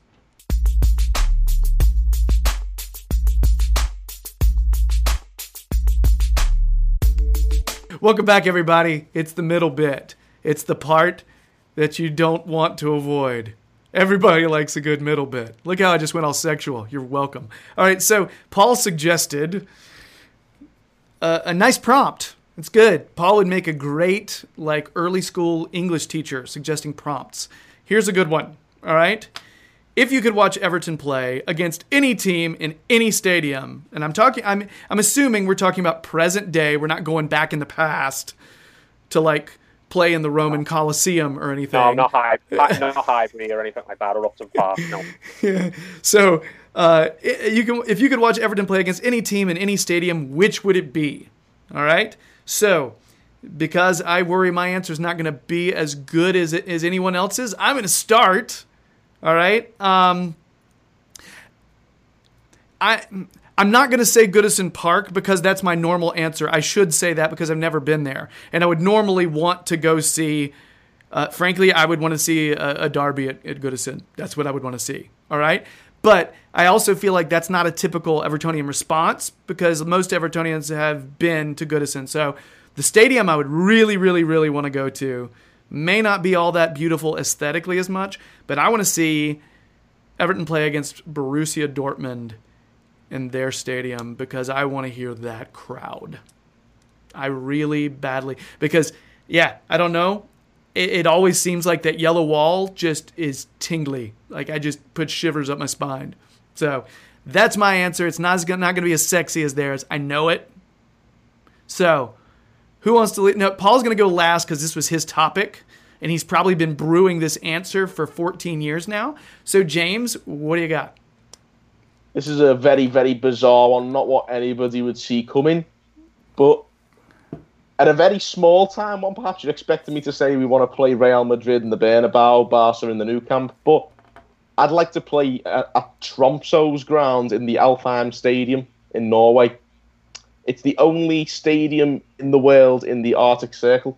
Speaker 1: Welcome back, everybody. It's the middle bit. It's the part that you don't want to avoid. Everybody likes a good middle bit. Look how I just went all sexual. You're welcome. All right, so Paul suggested a, a nice prompt. It's good. Paul would make a great, like, early school English teacher suggesting prompts. Here's a good one. All right? If you could watch Everton play against any team in any stadium, and I'm talking, I'm, I'm assuming we're talking about present day. We're not going back in the past to like play in the Roman Colosseum or anything.
Speaker 2: No, not high, not Highbury or anything like that, or Upton Park. No.
Speaker 1: So, uh, i- you can, if you could watch Everton play against any team in any stadium, which would it be? All right. So, because I worry my answer is not going to be as good as it, as anyone else's, I'm going to start. All right. Um, I I'm not going to say Goodison Park because that's my normal answer. I should say that because I've never been there, and I would normally want to go see. Uh, frankly, I would want to see a, a derby at, at Goodison. That's what I would want to see. All right. But I also feel like that's not a typical Evertonian response because most Evertonians have been to Goodison. So the stadium I would really, really, really want to go to may not be all that beautiful aesthetically as much, but I want to see Everton play against Borussia Dortmund in their stadium because I want to hear that crowd. I really badly, because, yeah, I don't know. It, it always seems like that yellow wall just is tingly. Like I just put shivers up my spine. So that's my answer. It's not, not going to be as sexy as theirs. I know it. So who wants to lead? No, Paul's going to go last because this was his topic, and he's probably been brewing this answer for fourteen years now. So, James, what do you got?
Speaker 3: This is a very, very bizarre one, not what anybody would see coming. But at a very small time one, perhaps you're expecting me to say we want to play Real Madrid in the Bernabeu, Barca in the Nou Camp. But I'd like to play at, at Tromsø's ground in the Alfheim Stadium in Norway. It's the only stadium in the world in the Arctic Circle.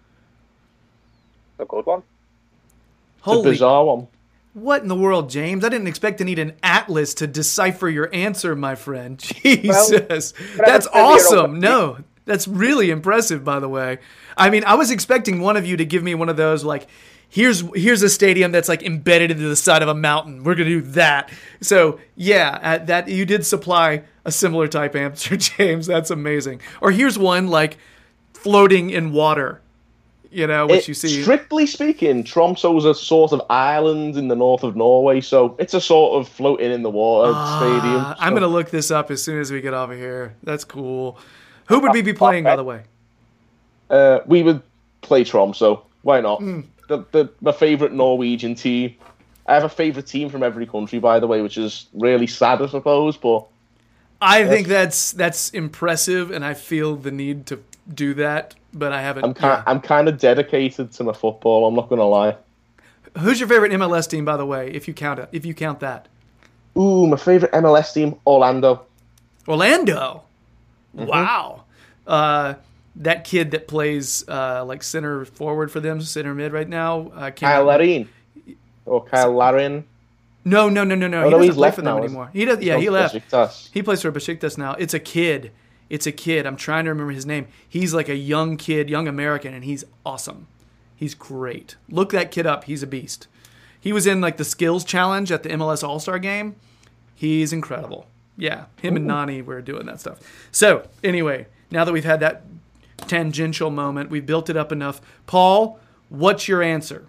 Speaker 2: A good one.
Speaker 3: It's
Speaker 1: Holy,
Speaker 3: a bizarre one.
Speaker 1: what in the world, James? I didn't expect to need an atlas to decipher your answer, my friend. Jesus. That's awesome. No, that's really impressive, by the way. I mean, I was expecting one of you to give me one of those, like, here's here's a stadium that's, like, embedded into the side of a mountain. We're going to do that. So, yeah, uh, that you did supply a similar type answer, James. That's amazing. Or here's one, like, floating in water. You know, which
Speaker 3: It-
Speaker 1: you see.
Speaker 3: Strictly speaking, Tromso's a sort of island in the north of Norway, so it's a sort of floating in the water stadium.
Speaker 1: Ah, I'm
Speaker 3: so-
Speaker 1: going to look this up as soon as we get off of here. That's cool. Who would we be playing, by the way?
Speaker 3: Uh, we would play Tromso. Why not?
Speaker 1: Hmm.
Speaker 3: The, the my favourite Norwegian team. I have a favourite team from every country, by the way, which is really sad, I suppose. But
Speaker 1: I think that's that's impressive, and I feel the need to do that, but I haven't.
Speaker 3: I'm kind
Speaker 1: yeah.
Speaker 3: I'm kind of dedicated to my football. I'm not going to lie.
Speaker 1: Who's your favorite M L S team, by the way? If you count it, if you count that,
Speaker 3: Ooh, my favourite M L S team, Orlando.
Speaker 1: Orlando.
Speaker 3: Mm-hmm.
Speaker 1: Wow. Uh, that kid that plays uh, like center forward for them, center mid right now. Uh, came
Speaker 3: Kyle
Speaker 1: out-
Speaker 3: Larin. Or Kyle Larin.
Speaker 1: No, no, no, no, no.
Speaker 3: Oh,
Speaker 1: he
Speaker 3: no,
Speaker 1: doesn't
Speaker 3: he's
Speaker 1: play
Speaker 3: left
Speaker 1: for them
Speaker 3: now, isn't
Speaker 1: anymore. He does. Yeah,
Speaker 3: He's
Speaker 1: he
Speaker 3: on
Speaker 1: left.
Speaker 3: Besiktas.
Speaker 1: He plays for Besiktas now. It's a kid. It's a kid. I'm trying to remember his name. He's like a young kid, young American, and he's awesome. He's great. Look that kid up. He's a beast. He was in like the skills challenge at the M L S All-Star game. He's incredible. Yeah, him and Nani were doing that stuff. So anyway, now that we've had that tangential moment, we've built it up enough. Paul, what's your answer?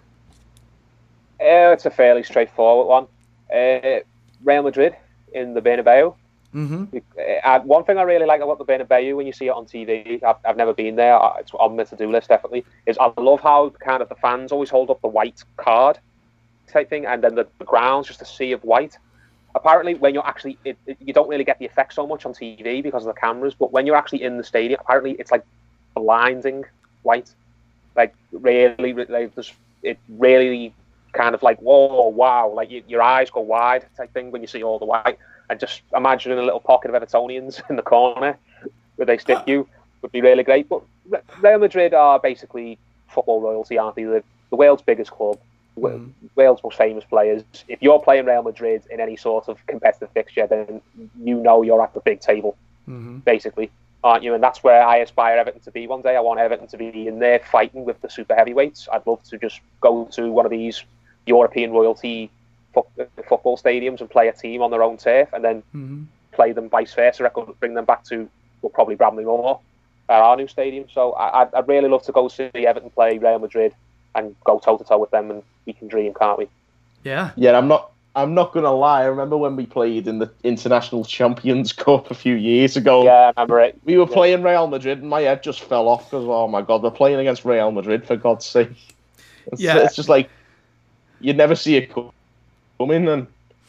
Speaker 2: Uh, it's a fairly straightforward one. Uh, Real Madrid in the Bernabeu.
Speaker 1: Mm-hmm.
Speaker 2: Uh, one thing I really like about the Bernabeu when you see it on T V, I've, I've never been there, uh, it's on my to-do list definitely, is I love how kind of the fans always hold up the white card type thing, and then the, the ground's just a sea of white. Apparently, when you're actually, it, it, you don't really get the effect so much on T V because of the cameras, but when you're actually in the stadium, apparently it's like blinding white. Like, really, like, there's, it really kind of like, whoa, wow, like you, your eyes go wide type thing when you see all the white. And just imagining a little pocket of Evertonians in the corner where they stick you would be really great. But Real Madrid are basically football royalty, aren't they? The, the world's biggest club,
Speaker 1: Mm.
Speaker 2: world's most famous players. If you're playing Real Madrid in any sort of competitive fixture, then you know you're at the big table,
Speaker 1: Mm-hmm.
Speaker 2: basically, aren't you? And that's where I aspire Everton to be one day. I want Everton to be in there fighting with the super heavyweights. I'd love to just go to one of these European royalty football stadiums and play a team on their own turf, and then
Speaker 1: Mm-hmm.
Speaker 2: play them vice versa. I could bring them back to, well, probably Bramley Moore, at our new stadium. So I, I'd, I'd really love to go see Everton play Real Madrid and go toe to toe with them, and we can dream, can't we?
Speaker 1: Yeah.
Speaker 3: Yeah, I'm not. I'm not gonna lie. I remember when we played in the International Champions Cup a few years ago.
Speaker 2: Yeah, I remember it.
Speaker 3: We were
Speaker 2: Yeah.
Speaker 3: playing Real Madrid, and my head just fell off because, oh my god, they're playing against Real Madrid, for God's sake. It's,
Speaker 1: Yeah.
Speaker 3: it's just like you'd never see it coming, and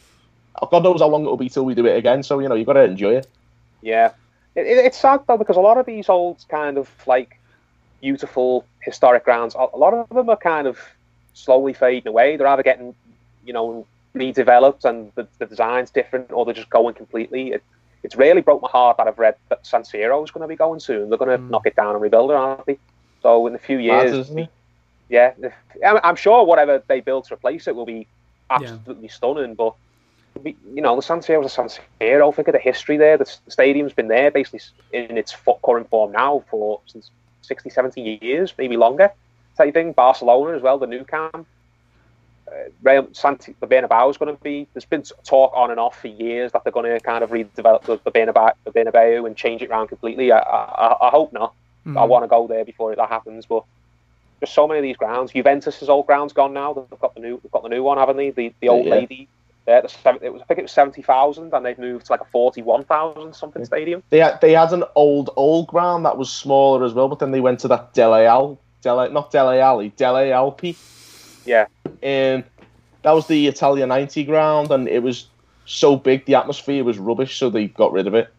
Speaker 3: God knows how long it'll be till we do it again. So you know, you got to enjoy it.
Speaker 2: Yeah, it, it, it's sad though because a lot of these old kind of like beautiful historic grounds, a a lot of them are kind of slowly fading away. They're either getting, you know, redeveloped and the, the design's different, or they're just going completely. It, it's really broke my heart that I've read that San Siro is going to be going soon. They're going to
Speaker 1: Mm.
Speaker 2: knock it down and rebuild it, aren't they? So in a few
Speaker 3: Mad,
Speaker 2: years,
Speaker 3: isn't it?
Speaker 2: yeah, if, I'm, I'm sure whatever they build to replace it will be absolutely stunning. But we- you know, the San Siro is a San Siro. Think of the history there. The, s- the stadium's been there basically in its fo- current form now for since sixty, seventy years, maybe longer. Type thing. Barcelona as well, the new camp. Uh, Real Santi, the Bernabeu is going to be. There's been talk on and off for years that they're going to kind of redevelop the, the Bernabeu, the Bernabeu and change it around completely. I, I, I hope not.
Speaker 1: Mhm.
Speaker 2: I want to go there before that happens, but there's so many of these grounds. Juventus's old ground's gone now. They've got the new, they've got the new one, haven't they? The the old
Speaker 3: Yeah.
Speaker 2: lady. There, the seven, it was I think it was seventy thousand, and they've moved to like a forty-one thousand something stadium.
Speaker 3: They had they had an old old ground that was smaller as well, but then they went to that Dele Al, Dele not Dele Alli, Dele Alpi,
Speaker 2: Yeah,
Speaker 3: and that was the Italia ninety ground, and it was so big the atmosphere was rubbish, so they got rid of it.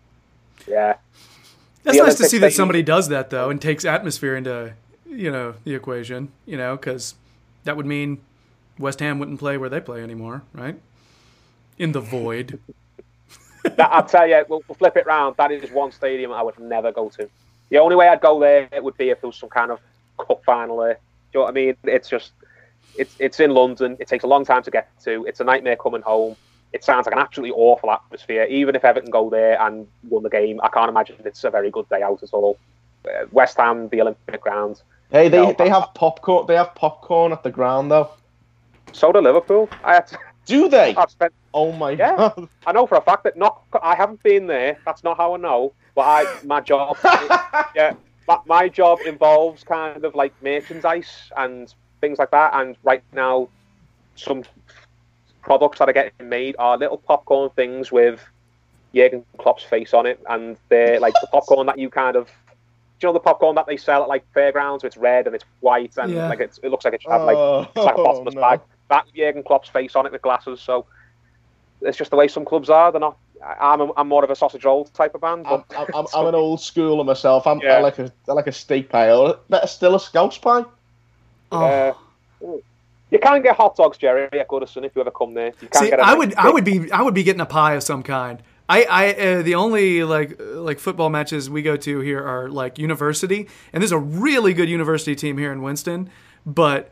Speaker 2: yeah,
Speaker 1: That's
Speaker 2: The
Speaker 1: nice to
Speaker 2: Olympics
Speaker 1: see
Speaker 2: that
Speaker 1: that
Speaker 2: you-
Speaker 1: somebody does that though and takes atmosphere into, you know, the equation. You know, because that would mean West Ham wouldn't play where they play anymore, right? In the void.
Speaker 2: that, I'll tell you, we'll, we'll flip it round. That is one stadium I would never go to. The only way I'd go there it would be if there was some kind of cup final there. Do you know what I mean? It's just, it's it's in London. It takes a long time to get to. It's a nightmare coming home. It sounds like an absolutely awful atmosphere. Even if Everton go there and won the game, I can't imagine it's a very good day out at all. Uh, West Ham, the Olympic ground.
Speaker 3: Hey, they
Speaker 2: no,
Speaker 3: they have popcorn. They have popcorn at the ground though.
Speaker 2: So do Liverpool. I had to,
Speaker 3: Do they?
Speaker 2: I've spent,
Speaker 3: Oh my
Speaker 2: yeah,
Speaker 3: god!
Speaker 2: I know for a fact that not. I haven't been there. That's not how I know. But I, my job, yeah, my, my job involves kind of like merchandise and things like that. And right now, some products that are getting made are little popcorn things with Jurgen Klopp's face on it, and they're like the popcorn that you kind of, do you know the popcorn that they sell at like fairgrounds? It's red and it's white and
Speaker 1: Yeah.
Speaker 2: like it's, it looks like it should have like
Speaker 3: Oh,
Speaker 2: it's like a bottomless
Speaker 3: no.
Speaker 2: bag. That Jurgen Klopp's face on it with glasses. So it's just the way some clubs are. They're not. I'm a, I'm more of a sausage roll type of band.
Speaker 3: I'm,
Speaker 2: But
Speaker 3: I'm, I'm, I'm an old schooler myself. I'm
Speaker 2: Yeah.
Speaker 3: I like a I like a steak pie. Better still a scouse pie.
Speaker 1: Oh.
Speaker 2: uh, you can get hot dogs, Jerry, at Goodison if you ever come there. You can
Speaker 1: See,
Speaker 2: get a
Speaker 1: I
Speaker 2: nice
Speaker 1: would, I
Speaker 2: big-
Speaker 1: would be, I would be getting a pie of some kind. I, I, uh, the only like, uh, like football matches we go to here are like university, and there's a really good university team here in Winston, but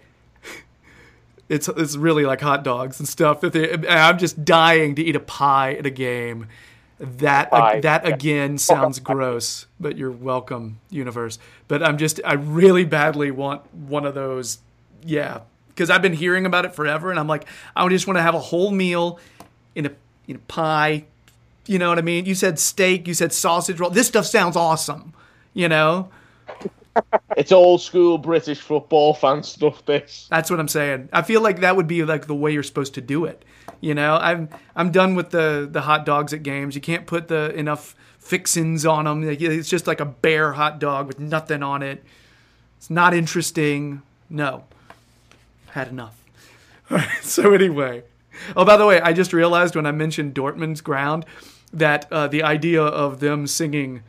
Speaker 1: it's it's really like hot dogs and stuff. If they, I'm just dying to eat a pie at a game. That
Speaker 2: Pie,
Speaker 1: that
Speaker 2: yeah.
Speaker 1: again sounds gross, but you're welcome, universe. But I'm just, I really badly want one of those. Yeah, because I've been hearing about it forever, and I'm like, I just want to have a whole meal in a in a pie. You know what I mean? You said steak, you said sausage roll. This stuff sounds awesome. You know,
Speaker 3: It's old school British football fan stuff. This.
Speaker 1: that's what I'm saying. I feel like that would be like the way you're supposed to do it. You know, I'm I'm done with the the hot dogs at games. You can't put the enough fixins on them. Like, it's just like a bare hot dog with nothing on it. It's not interesting. No, had enough. All right, so anyway, oh, by the way, I just realized when I mentioned Dortmund's ground that uh, the idea of them singing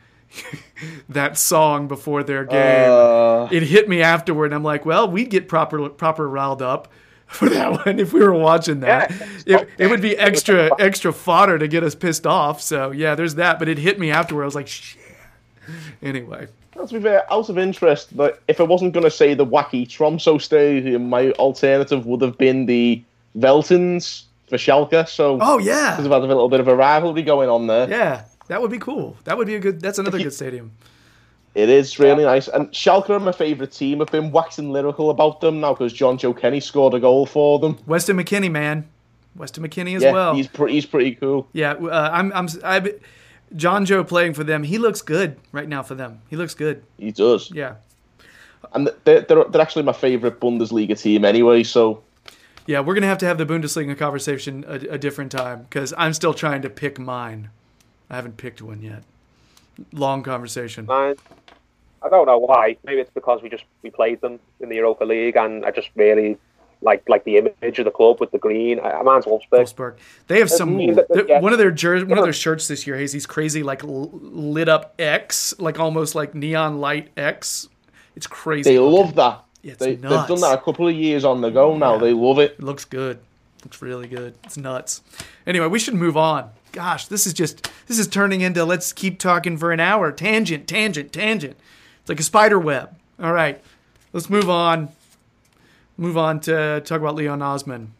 Speaker 1: that song before their game,
Speaker 3: Uh,
Speaker 1: it hit me afterward. And I'm like, well, we'd get proper proper riled up for that one if we were watching that.
Speaker 2: Yeah.
Speaker 1: It, it would be extra extra fodder to get us pissed off. So yeah, there's that. But it hit me afterward. I was like, shit. Anyway.
Speaker 3: to be fair, out of interest, but if I wasn't going to say the wacky Tromso Stadium, my alternative would have been the Veltins for Schalke. So
Speaker 1: Oh yeah,
Speaker 3: because we've had a little bit of a rivalry going on there.
Speaker 1: yeah. That would be cool. That would be a good. That's another good stadium.
Speaker 3: It is really nice. And Schalke are my favourite team. I've been waxing lyrical about them now because John Joe Kenny scored a goal for them.
Speaker 1: Weston McKinney, man. Weston McKinney as
Speaker 3: yeah,
Speaker 1: well.
Speaker 3: he's pretty. He's pretty cool.
Speaker 1: Yeah, uh, I'm. I'm. I. John Joe playing for them. He looks good right now for them. He looks good.
Speaker 3: He does.
Speaker 1: Yeah.
Speaker 3: And they're they're, they're actually my favourite Bundesliga team anyway. So
Speaker 1: Yeah, we're gonna have to have the Bundesliga conversation a, a different time because I'm still trying to pick mine. I haven't picked one yet. Long conversation.
Speaker 2: Mine. I don't know why. Maybe it's because we just we played them in the Europa League, and I just really like like the image of the club with the green. I, mine's Wolfsburg.
Speaker 1: Wolfsburg. They have some.
Speaker 2: Mm,
Speaker 1: they're-
Speaker 2: yeah.
Speaker 1: One of their jer- one of their shirts this year has these crazy like l- lit up X, like almost like neon light X. It's crazy.
Speaker 3: they
Speaker 1: looking.
Speaker 3: love that.
Speaker 1: It's
Speaker 3: they,
Speaker 1: nuts.
Speaker 3: they've done that a couple of years on the go now.
Speaker 1: Yeah.
Speaker 3: They love it.
Speaker 1: It looks good. Looks really good. It's nuts. Anyway, we should move on. Gosh, this is just this is turning into let's keep talking for an hour. Tangent, tangent, tangent. It's like a spider web. All right, let's move on. Move on to talk about Leon Osman.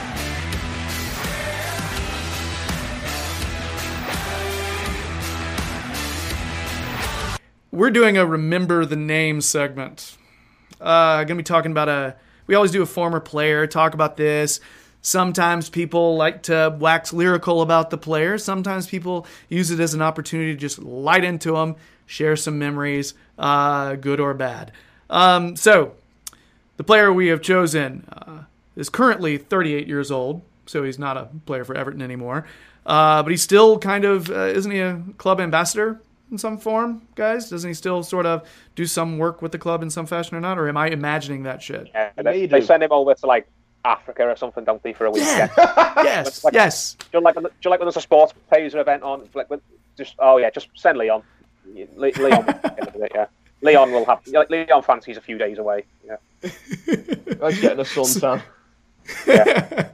Speaker 1: We're doing a remember the name segment. Uh, gonna be talking about a. We always do a former player. Talk about this. Sometimes people like to wax lyrical about the player. Sometimes people use it as an opportunity to just light into them, share some memories, uh, good or bad. Um, so, the player we have chosen uh, is currently thirty-eight years old, so he's not a player for Everton anymore. Uh, but he's still kind of, uh, isn't he a club ambassador in some form, guys? Doesn't he still sort of do some work with the club in some fashion or not? Or am I imagining that shit?
Speaker 2: Yeah,
Speaker 3: They
Speaker 2: they,
Speaker 3: do.
Speaker 2: they send him over to like Africa or something, don't they, for a week?
Speaker 1: Yeah.
Speaker 2: Yeah.
Speaker 1: Yes,
Speaker 2: Like-
Speaker 1: yes.
Speaker 2: Do you like when, do you like when there's a sports pager event on? Like, when, just oh yeah, just send Leon. Le- Leon, will, yeah. Leon will have. Leon fancies a few days away. Yeah.
Speaker 3: Like getting a suntan.
Speaker 2: Yeah.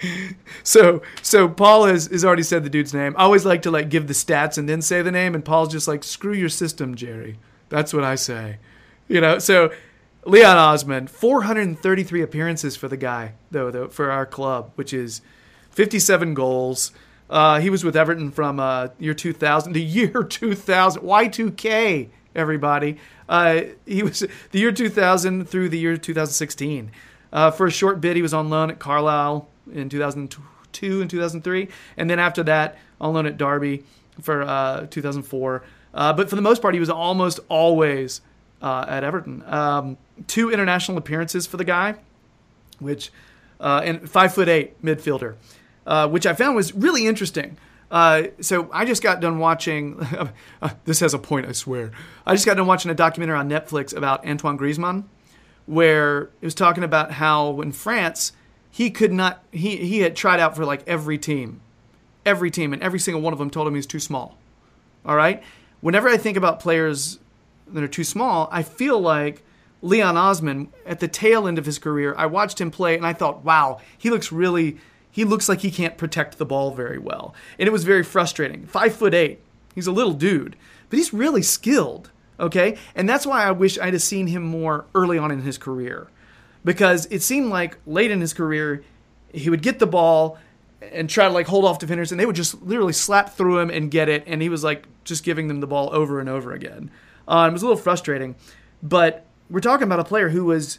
Speaker 1: so so Paul has, has already said the dude's name. I always like to like give the stats and then say the name, and Paul's just like, screw your system, Jerry. That's what I say. You know, so Leon Osman, four hundred thirty-three appearances for the guy, though, though for our club, which is fifty-seven goals. Uh, he was with Everton from uh, year two thousand, the year two thousand, Y two K, everybody. Uh, he was the year two thousand through the year two thousand sixteen. Uh, for a short bit, he was on loan at Carlisle in two thousand two and two thousand three, and then after that, on loan at Derby for uh, two thousand four. Uh, but for the most part, he was almost always uh, at Everton. Um, two international appearances for the guy, which uh, and five foot eight midfielder. Uh, which I found was really interesting. Uh, so I just got done watching, uh, this has a point, I swear. I just got done watching a documentary on Netflix about Antoine Griezmann, where it was talking about how in France, he could not, he, he had tried out for like every team, every team, and every single one of them told him he was too small. All right? Whenever I think about players that are too small, I feel like Leon Osman, at the tail end of his career, I watched him play and I thought, wow, he looks really... He looks like he can't protect the ball very well. And it was very frustrating. Five foot eight. He's a little dude. But he's really skilled. Okay? And that's why I wish I'd have seen him more early on in his career. Because it seemed like late in his career, he would get the ball and try to like hold off defenders, and they would just literally slap through him and get it. And he was like just giving them the ball over and over again. Uh, it was a little frustrating. But we're talking about a player who was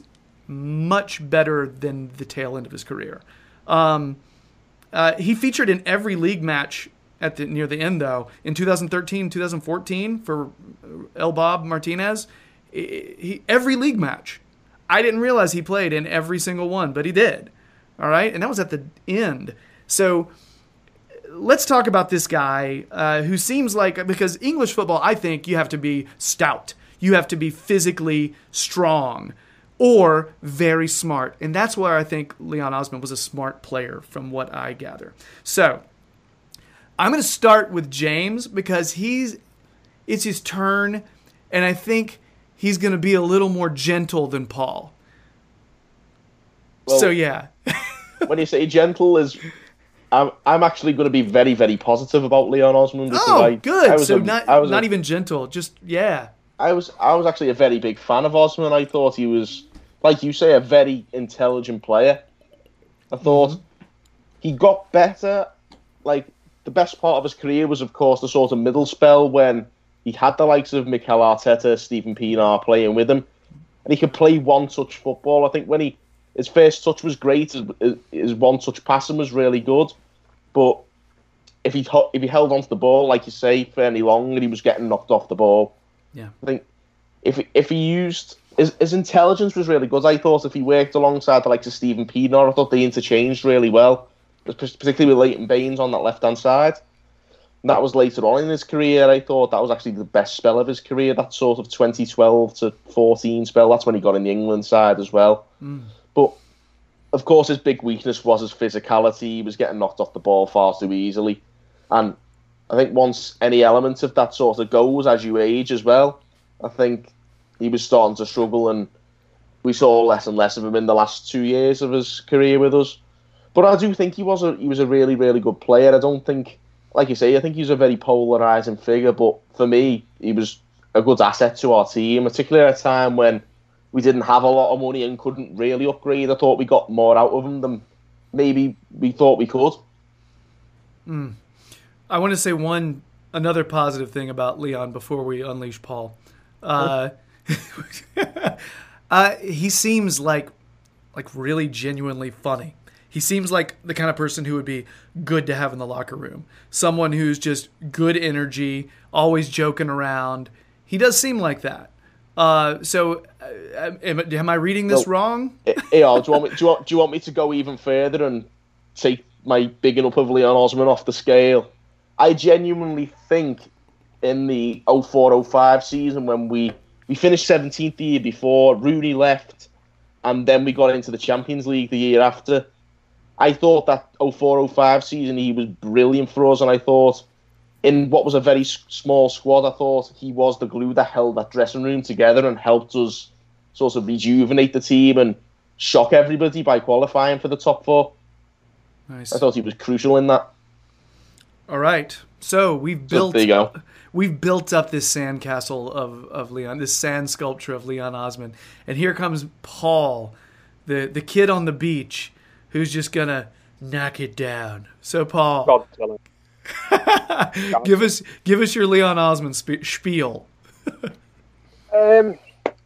Speaker 1: much better than the tail end of his career. Um, uh, he featured in every league match at the near the end, though. In two thousand thirteen, two thousand fourteen, for El Bob Martinez, he, he, every league match. I didn't realize he played in every single one, but he did. All right, and that was at the end. So let's talk about this guy uh, who seems like, because English football, I think you have to be stout, you have to be physically strong, or very smart. And that's why I think Leon Osman was a smart player from what I gather. So I'm going to start with James because he's it's his turn, and I think he's going to be a little more gentle than Paul.
Speaker 3: Well,
Speaker 1: so, yeah.
Speaker 3: When you say gentle, is I'm, I'm actually going to be very, very positive about Leon Osman.
Speaker 1: Oh,
Speaker 3: I,
Speaker 1: good.
Speaker 3: I was
Speaker 1: so
Speaker 3: a,
Speaker 1: not,
Speaker 3: I was
Speaker 1: not
Speaker 3: a,
Speaker 1: even gentle, just, yeah.
Speaker 3: I was I was actually a very big fan of Osman. I thought he was, like you say, a very intelligent player. I thought mm-hmm. he got better. Like, the best part of his career was, of course, the sort of middle spell when he had the likes of Mikel Arteta, Steven Pienaar playing with him, and he could play one-touch football. I think when he his first touch was great, his, his one-touch passing was really good, but if he if he held onto the ball, like you say, for any long, and he was getting knocked off the ball.
Speaker 1: Yeah,
Speaker 3: I think if if he used his, his intelligence was really good. I thought if he worked alongside the likes of Steven Pienaar, I thought they interchanged really well, particularly with Leighton Baines on that left-hand side. And that was later on in his career. I thought that was actually the best spell of his career, that sort of twenty twelve to fourteen spell. That's when he got in the England side as well. Mm. But, of course, his big weakness was his physicality. He was getting knocked off the ball far too easily. And I think once any element of that sort of goes as you age as well, I think he was starting to struggle, and we saw less and less of him in the last two years of his career with us. But I do think he was a he was a really, really good player. I don't think, like you say, I think he's a very polarising figure, but for me, he was a good asset to our team, particularly at a time when we didn't have a lot of money and couldn't really upgrade. I thought we got more out of him than maybe we thought we could.
Speaker 1: Mm. I want to say one another positive thing about Leon before we unleash Paul. Uh, uh, he seems like like really genuinely funny. He seems like the kind of person who would be good to have in the locker room. Someone who's just good energy, always joking around. He does seem like that. Uh, so, uh, am, am I reading this well, wrong?
Speaker 3: Yeah, do you want me? Do you want, do you want me to go even further and take my bigging up of Leon Osman off the scale? I genuinely think in the oh four oh five season when we we finished seventeenth the year before, Rooney left, and then we got into the Champions League the year after. I thought that oh four oh five season he was brilliant for us, and I thought in what was a very small squad, I thought he was the glue that held that dressing room together and helped us sort of rejuvenate the team and shock everybody by qualifying for the top four.
Speaker 1: Nice.
Speaker 3: I thought he was crucial in that.
Speaker 1: All right. So we've built.
Speaker 3: So there you go.
Speaker 1: We've built up this sandcastle of, of Leon, this sand sculpture of Leon Osman. And here comes Paul, the, the kid on the beach, who's just going to knock it down. So, Paul,
Speaker 2: God,
Speaker 1: give us give us your Leon Osman sp- spiel.
Speaker 2: um,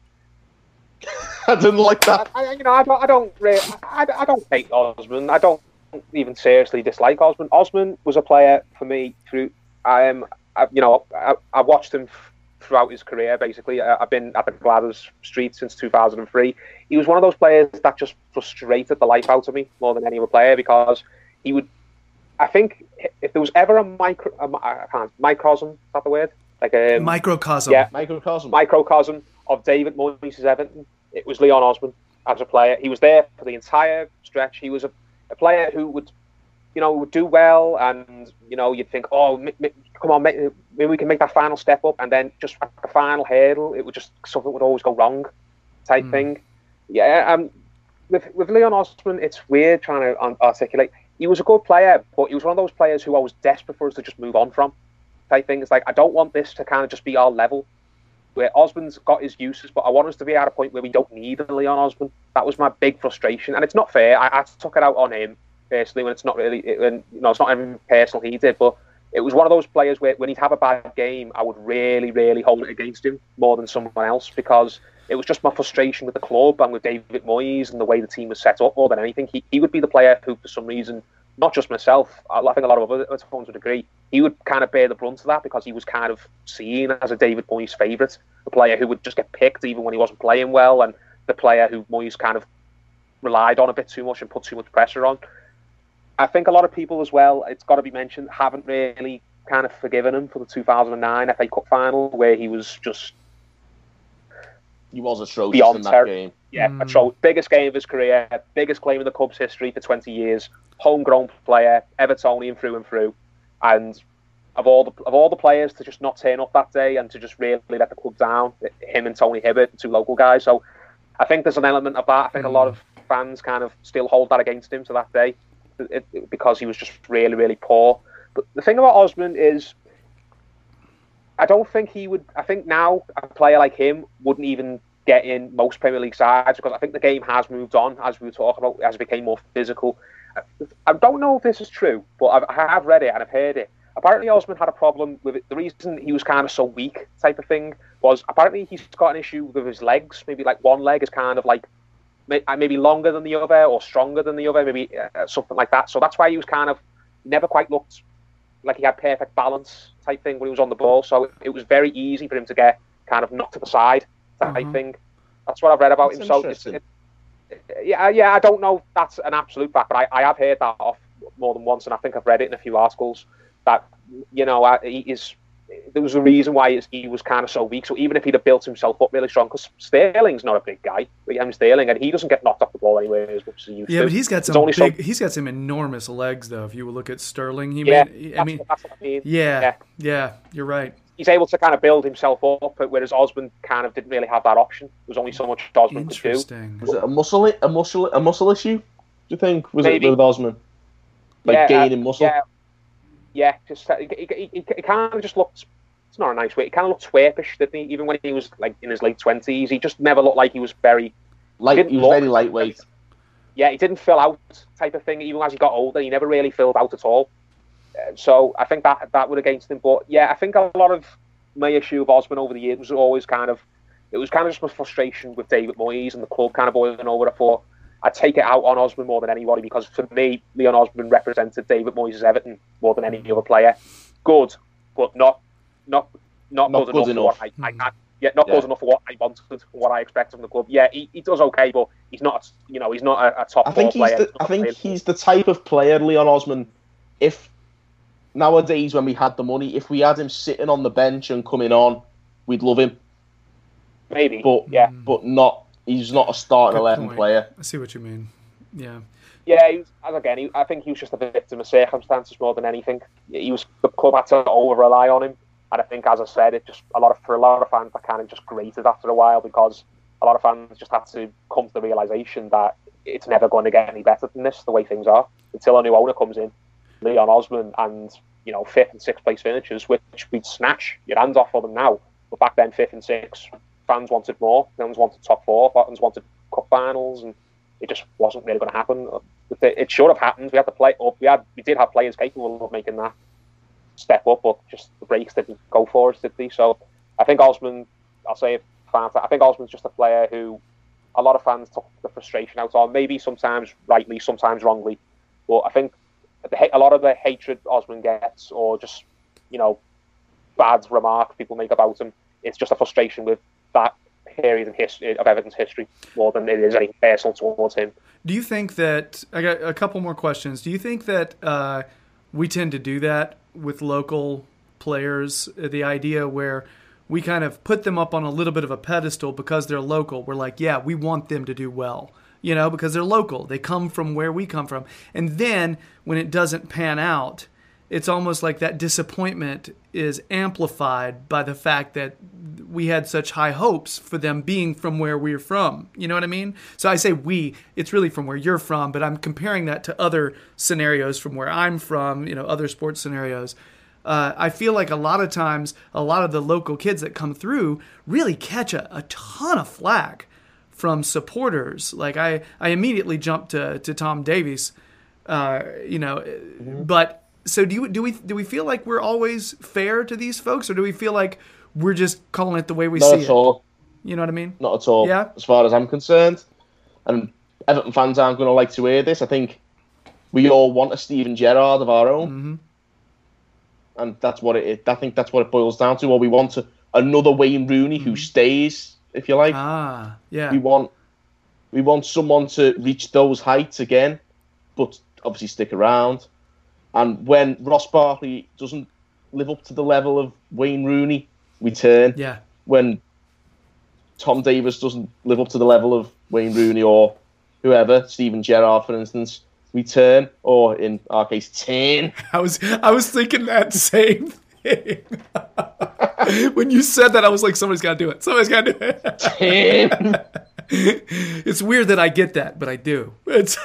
Speaker 3: I didn't like that.
Speaker 2: I, you know, I don't, I don't, really, I, I don't hate Osman. I don't even seriously dislike Osman. Osman was a player for me through. Um, I, you know, I, I watched him f- throughout his career. Basically, I, I've been at the Gladders Street since two thousand three. He was one of those players that just frustrated the life out of me more than any other player because he would. I think if there was ever a micro, a, I can't, microcosm, is that the word? Like a
Speaker 1: microcosm.
Speaker 2: Yeah,
Speaker 3: Microcosm.
Speaker 2: Microcosm of David Moyes' Everton. It was Leon Osman as a player. He was there for the entire stretch. He was a, a player who would, you know, would do well, and you know, you'd think, oh, m- m- come on, maybe we can make that final step up, and then just at the final hurdle, it would just something would always go wrong, type mm. thing. Yeah, um, with with Leon Osman, it's weird trying to un- articulate. He was a good player, but he was one of those players who I was desperate for us to just move on from, type thing. It's like I don't want this to kind of just be our level. Where Osman's got his uses, but I want us to be at a point where we don't need a Leon Osman. That was my big frustration, and it's not fair. I, I took it out on him personally when it's not really, it, when, you know, it's not anything personal he did, but it was one of those players where when he'd have a bad game, I would really, really hold it against him more than someone else because it was just my frustration with the club and with David Moyes and the way the team was set up more than anything. He he would be the player who, for some reason, not just myself, I think a lot of other fans would agree, he would kind of bear the brunt of that because he was kind of seen as a David Moyes favourite, a player who would just get picked even when he wasn't playing well, and the player who Moyes kind of relied on a bit too much and put too much pressure on. I think a lot of people as well, it's got to be mentioned, haven't really kind of forgiven him for the two thousand nine F A Cup final where he was just...
Speaker 3: He was atrocious
Speaker 2: beyond
Speaker 3: in that
Speaker 2: ter-
Speaker 3: game.
Speaker 2: Yeah,
Speaker 1: Mm.
Speaker 2: atrocious. Biggest game of his career, biggest claim in the club's history for twenty years. Homegrown player, Evertonian through and through, and of all the of all the players to just not turn up that day and to just really let the club down, him and Tony Hibbert, two local guys. So I think there's an element of that. I think a lot of fans kind of still hold that against him to that day it, it, because he was just really, really poor. But the thing about Osman is, I don't think he would. I think now a player like him wouldn't even get in most Premier League sides because I think the game has moved on, as we were talking about, as it became more physical. I don't know if this is true, but I've, I have read it and I've heard it. Apparently, Osman had a problem with it. The reason he was kind of so weak, type of thing, was apparently he's got an issue with his legs. Maybe like one leg is kind of like maybe longer than the other or stronger than the other, maybe uh, something like that. So that's why he was kind of never quite looked like he had perfect balance, type thing, when he was on the ball. So it was very easy for him to get kind of knocked to the side, type mm-hmm. thing. That's what I've read about
Speaker 3: that's
Speaker 2: him. So it's, it, yeah, yeah, I don't know if that's an absolute fact, but I, I have heard that off more than once, and I think I've read it in a few articles that, you know, he is, there was a reason why he was kind of so weak. So even if he'd have built himself up really strong, because Sterling's not a big guy, Raheem Sterling, and he doesn't get knocked off the ball anywhere as much as he used
Speaker 1: yeah,
Speaker 2: to.
Speaker 1: but he's got some big, some... he's got some enormous legs, though. If you look at Sterling, he
Speaker 2: yeah,
Speaker 1: made, I
Speaker 2: that's
Speaker 1: mean,
Speaker 2: what, that's what I mean.
Speaker 1: Yeah,
Speaker 2: yeah,
Speaker 1: yeah, you're right.
Speaker 2: He's able to kind of build himself up, whereas Osman kind of didn't really have that option. There was only so much Osman could do.
Speaker 1: Interesting.
Speaker 3: Was it a muscle, a muscle, a muscle issue? Do you think was
Speaker 2: Maybe.
Speaker 3: it with Osman, like
Speaker 2: yeah,
Speaker 3: gaining
Speaker 2: uh,
Speaker 3: muscle?
Speaker 2: Yeah, yeah. Just he, he, he, he kind of just looked. It's not a nice way. He kind of looked twerpish, didn't he? Even when he was like in his late twenties, he just never looked like he was very.
Speaker 3: Light. He was
Speaker 2: look,
Speaker 3: very lightweight.
Speaker 2: Yeah, he didn't fill out, type of thing. Even as he got older, he never really filled out at all. Uh, so I think that that would against him. But yeah, I think a lot of my issue of Osman over the years was always kind of, it was kind of just my frustration with David Moyes and the club kind of boiling over. I thought I'd take it out on Osman more than anybody because for me, Leon Osman represented David Moyes' Everton more than any other player. Good, but not not not,
Speaker 3: not
Speaker 2: good,
Speaker 3: good
Speaker 2: enough,
Speaker 3: enough.
Speaker 2: for what I, I, I yeah, not yeah. good enough for what I wanted, for what I expected from the club. Yeah, he, he does okay, but he's not, you know, he's not a, a top
Speaker 3: I think he's
Speaker 2: player.
Speaker 3: The, I think he's the type of player, Leon Osman, if nowadays when we had the money, if we had him sitting on the bench and coming on, we'd love him.
Speaker 2: Maybe,
Speaker 3: but
Speaker 2: yeah,
Speaker 3: but not. He's not a starting
Speaker 1: Good
Speaker 3: eleven
Speaker 1: point.
Speaker 3: player.
Speaker 1: I see what you mean. Yeah.
Speaker 2: Yeah, he was, as again, he, I think he was just a victim of circumstances more than anything. He was the club had to over rely on him, and I think, as I said, it just a lot of for a lot of fans that kind of just grated after a while because a lot of fans just had to come to the realization that it's never going to get any better than this. The way things are, until a new owner comes in, Leon Osman, and you know fifth and sixth place finishers, which we'd snatch your hands off for them now. But back then, fifth and sixth, fans wanted more. Fans wanted top four. Fans wanted cup finals, and it just wasn't really going to happen. It should have happened. We had to play up. We had, we did have players capable of making that step up, but just the breaks didn't go for us, did they? So I think Osman, I'll say it, I think Osman's just a player who a lot of fans took the frustration out on, maybe sometimes rightly, sometimes wrongly. But I think a lot of the hatred Osman gets, or just, you know, bad remarks people make about him, it's just a frustration with that period in history, of Everton's history, more than it is anything personal towards him.
Speaker 1: Do you think that, I got a couple more questions, do you think that uh, we tend to do that with local players, the idea where we kind of put them up on a little bit of a pedestal because they're local? We're like, yeah, we want them to do well, you know, because they're local. They come from where we come from. And then when it doesn't pan out, it's almost like that disappointment is amplified by the fact that we had such high hopes for them being from where we're from. You know what I mean? So I say we, it's really from where you're from, but I'm comparing that to other scenarios from where I'm from, you know, other sports scenarios. Uh, I feel like a lot of times, a lot of the local kids that come through really catch a, a ton of flack from supporters. Like I, I immediately jumped to, to Tom Davies, uh, you know, mm-hmm. but so do you, do we, do we feel like we're always fair to these folks, or do we feel like we're just calling it the way we
Speaker 3: Not
Speaker 1: see
Speaker 3: at
Speaker 1: it?
Speaker 3: all.
Speaker 1: You know what I mean?
Speaker 3: Not at all.
Speaker 1: Yeah.
Speaker 3: As far as I'm concerned, and Everton fans aren't going to like to hear this, I think we all want a Steven Gerrard of our own.
Speaker 1: Mm-hmm.
Speaker 3: And that's what it is. I think that's what it boils down to. Or we want a, another Wayne Rooney who stays, if you like.
Speaker 1: Ah, yeah.
Speaker 3: We want we want someone to reach those heights again, but obviously stick around. And when Ross Barkley doesn't live up to the level of Wayne Rooney, we turn.
Speaker 1: Yeah.
Speaker 3: When Tom Davies doesn't live up to the level of Wayne Rooney or whoever, Steven Gerrard, for instance, we turn, or in our case, turn.
Speaker 1: I was I was thinking that same thing. When you said that, I was like, somebody's got to do it. Somebody's got to do it.
Speaker 3: Turn.
Speaker 1: It's weird that I get that, but I do. It's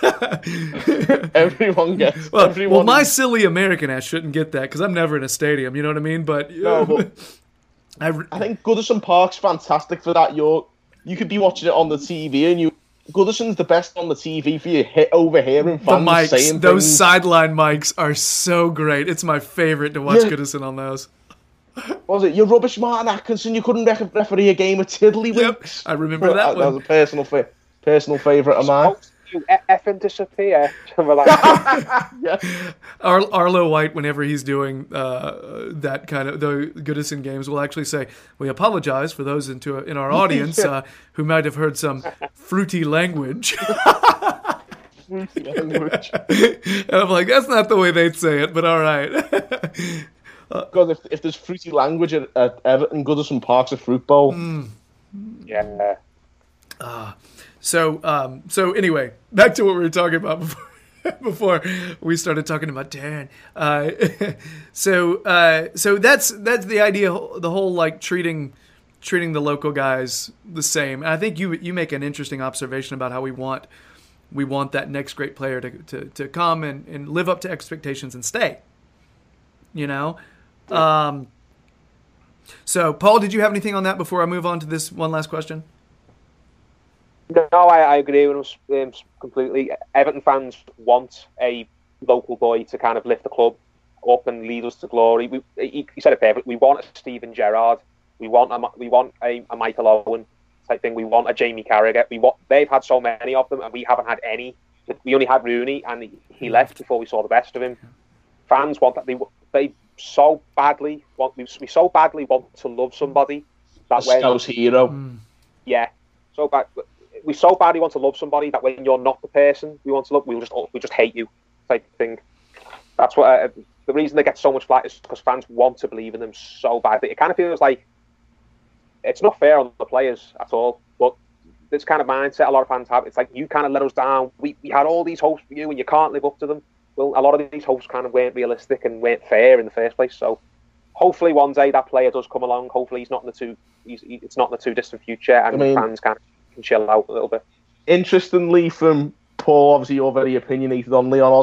Speaker 3: everyone gets.
Speaker 1: Well,
Speaker 3: everyone...
Speaker 1: well, my silly American ass shouldn't get that because I'm never in a stadium. You know what I mean? But,
Speaker 3: no, but
Speaker 1: I, re-
Speaker 3: I think Goodison Park's fantastic for that. You're you could be watching it on the T V, and you Goodison's the best on the T V for you hit overhearing fans
Speaker 1: the mics,
Speaker 3: saying
Speaker 1: those
Speaker 3: things.
Speaker 1: sideline mics are so great. It's my favorite to watch
Speaker 3: Yeah.
Speaker 1: Goodison on those.
Speaker 3: What was it? You're rubbish, Martin Atkinson. You couldn't ref- referee a game of Tiddlywinks.
Speaker 1: Yep, I remember that
Speaker 3: that,
Speaker 1: one.
Speaker 3: that was a personal fa- personal favourite of mine.
Speaker 2: You effing disappear. Like,
Speaker 3: Yeah.
Speaker 1: Ar- Arlo White, whenever he's doing uh, that kind of the Goodison games, will actually say, "We apologize for those into in our audience uh, who might have heard some fruity language."
Speaker 3: Language.
Speaker 1: And I'm like, that's not the way they'd say it, but all right.
Speaker 3: Because if, if there's fruity language at, at Everton, Goodison Park's a fruit bowl.
Speaker 1: Mm.
Speaker 2: yeah.
Speaker 1: Uh, so, um, so anyway, back to what we were talking about before, before we started talking about Darren. Uh, so, uh, so that's that's the idea. The whole like treating treating the local guys the same. And I think you you make an interesting observation about how we want we want that next great player to to, to come and, and live up to expectations and stay. You know. Um, so, Paul, did you have anything on that before I move on to this one last question?
Speaker 2: No, I, I agree with him um, completely. Everton fans want a local boy to kind of lift the club up and lead us to glory. We, he, he said it perfect. We want a Steven Gerrard. We want a we want a, a Michael Owen type thing. We want a Jamie Carragher. We want. They've had so many of them, and we haven't had any. We only had Rooney, and he, he left before we saw the best of him. Fans want that. They they so badly want. We, we so badly want to love somebody that
Speaker 3: A
Speaker 2: when
Speaker 3: Scouse hero.
Speaker 1: Mm.
Speaker 2: yeah, so bad. We so badly want to love somebody that when you're not the person we want to love, we'll just we just hate you type thing. That's what uh, the reason they get so much flack is because fans want to believe in them so badly. It kind of feels like it's not fair on the players at all, but this kind of mindset a lot of fans have. It's like, you kind of let us down. We we had all these hopes for you, and you can't live up to them. Well, a lot of these hopes kind of weren't realistic and weren't fair in the first place. So hopefully one day that player does come along. Hopefully he's not in the too he's, it's not in the too distant future, and I mean, fans can can chill out a little bit.
Speaker 3: Interestingly, from Paul, obviously you're very opinionated on Leon Osman.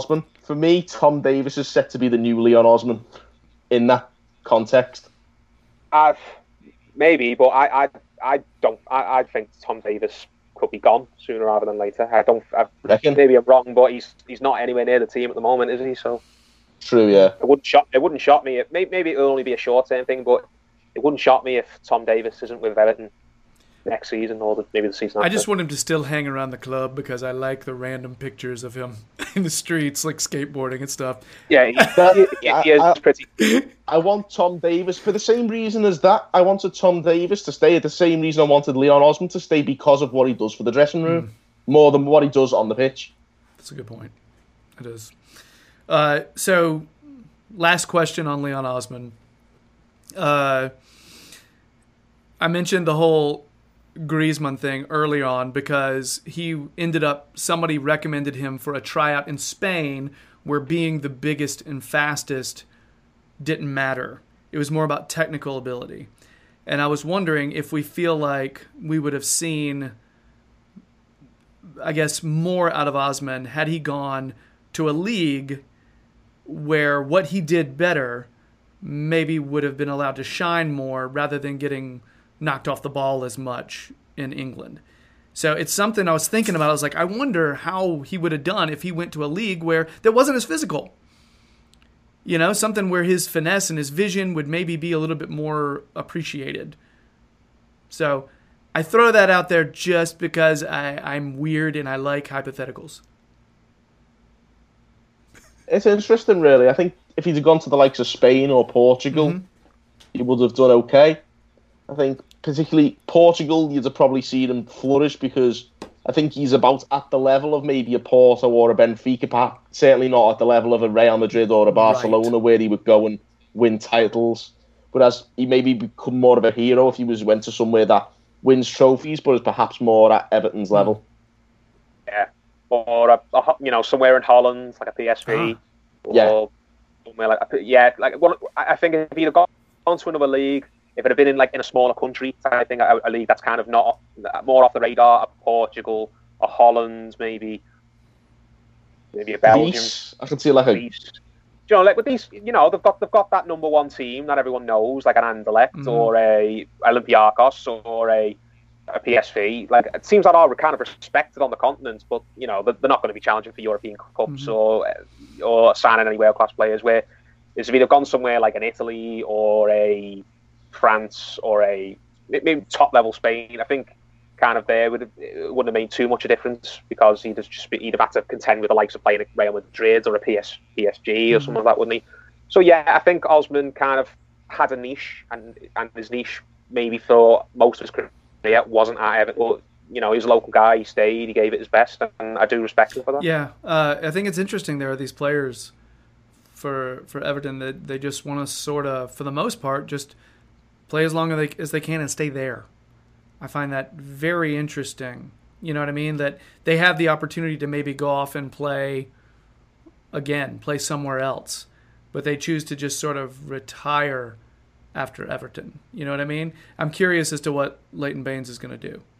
Speaker 3: For me, Tom Davis is set to be the new Leon Osman in that context.
Speaker 2: Uh, maybe, but I, I, I don't. I, I think Tom Davis could be gone sooner rather than later. I don't. I,
Speaker 3: Reckon?
Speaker 2: Maybe I'm wrong, but he's he's not anywhere near the team at the moment, is he? So
Speaker 3: true, yeah.
Speaker 2: It wouldn't shock. It wouldn't shock me. It, maybe it'll only be a short term thing, but it wouldn't shock me if Tom Davis isn't with Everton next season or the, maybe the season after.
Speaker 1: I just want him to still hang around the club because I like the random pictures of him in the streets, like skateboarding and stuff.
Speaker 2: Yeah, he, he, he, he is
Speaker 3: I,
Speaker 2: pretty.
Speaker 3: I want Tom Davis for the same reason as that. I wanted Tom Davis to stay at the same reason I wanted Leon Osman to stay, because of what he does for the dressing room, mm. more than what he does on the pitch.
Speaker 1: That's a good point. It is. Uh, so, last question on Leon Osman. Uh, I mentioned the whole Griezmann thing early on because he ended up, somebody recommended him for a tryout in Spain where being the biggest and fastest didn't matter. It was more about technical ability. And I was wondering if we feel like we would have seen, I guess, more out of Osman had he gone to a league where what he did better maybe would have been allowed to shine more rather than getting knocked off the ball as much in England. So it's something I was thinking about. I was like, I wonder how he would have done if he went to a league where that wasn't as physical. You know, something where his finesse and his vision would maybe be a little bit more appreciated. So I throw that out there just because I, I'm weird and I like hypotheticals.
Speaker 3: It's interesting, really. I think if he'd gone to the likes of Spain or Portugal, mm-hmm. he would have done okay. I think particularly Portugal, you'd have probably seen him flourish because I think he's about at the level of maybe a Porto or a Benfica, perhaps, certainly not at the level of a Real Madrid or a Barcelona, right, where he would go and win titles. Whereas he maybe become more of a hero if he was went to somewhere that wins trophies, but is perhaps more at Everton's level.
Speaker 2: Yeah, or a, a, you know, somewhere in Holland, like a P S V,
Speaker 3: ah.
Speaker 2: or
Speaker 3: yeah,
Speaker 2: somewhere like yeah, like well, I think if he'd have gone to another league. If it had been in like in a smaller country, I think a, a league that's kind of not more off the radar, a Portugal, a Holland, maybe, maybe a Belgium.
Speaker 3: Greece. I can see like a.
Speaker 2: Greece. You know, like with these, you know, they've got they've got that number one team that everyone knows, like an Anderlecht mm-hmm. or a Olympiacos or a, a P S V. Like it seems that are kind of respected on the continent, but you know they're, they're not going to be challenging for European cups mm-hmm. or or signing any world class players. Where is if they've gone somewhere like an Italy or a France or a maybe top level Spain, I think kind of there would it wouldn't have made too much a difference because he'd have just be, he'd have had to contend with the likes of playing at Real Madrid or a P S, P S G or mm-hmm. something like that, wouldn't he? So yeah, I think Osman kind of had a niche, and and his niche maybe for most of his career wasn't at Everton. But, you know, he was a local guy. He stayed. He gave it his best, and I do respect him for that.
Speaker 1: Yeah, uh, I think it's interesting. There are these players for for Everton that they just want to sort of, for the most part, just play as long as they, as they can and stay there. I find that very interesting. You know what I mean? That they have the opportunity to maybe go off and play again, play somewhere else. But they choose to just sort of retire after Everton. You know what I mean? I'm curious as to what Leighton Baines is going to do.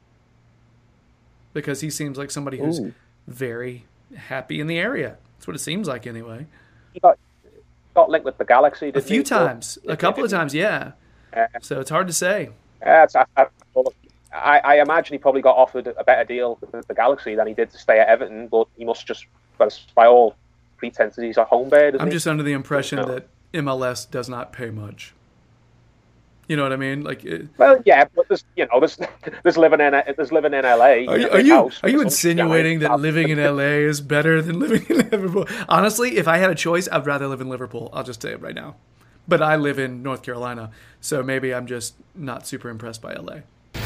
Speaker 1: Because he seems like somebody who's Ooh. very happy in the area. That's what it seems like anyway.
Speaker 2: He got, got linked with the Galaxy, didn't
Speaker 1: A few
Speaker 2: he?
Speaker 1: times. A couple of times, yeah. Uh, so it's hard to say.
Speaker 2: Uh, it's, I, I, I imagine he probably got offered a better deal with the Galaxy than he did to stay at Everton, but he must just, well, by all pretenses, he's a home bird.
Speaker 1: I'm
Speaker 2: he?
Speaker 1: just under the impression
Speaker 2: no.
Speaker 1: that M L S does not pay much. You know what I mean? Like, it,
Speaker 2: well, yeah, but there's, you know, there's, there's living in, there's living in L A.
Speaker 1: Are you, are you, are you insinuating that living in L A is better than living in Liverpool? Honestly, if I had a choice, I'd rather live in Liverpool. I'll just say it right now. But I live in North Carolina, so maybe I'm just not super impressed by L A.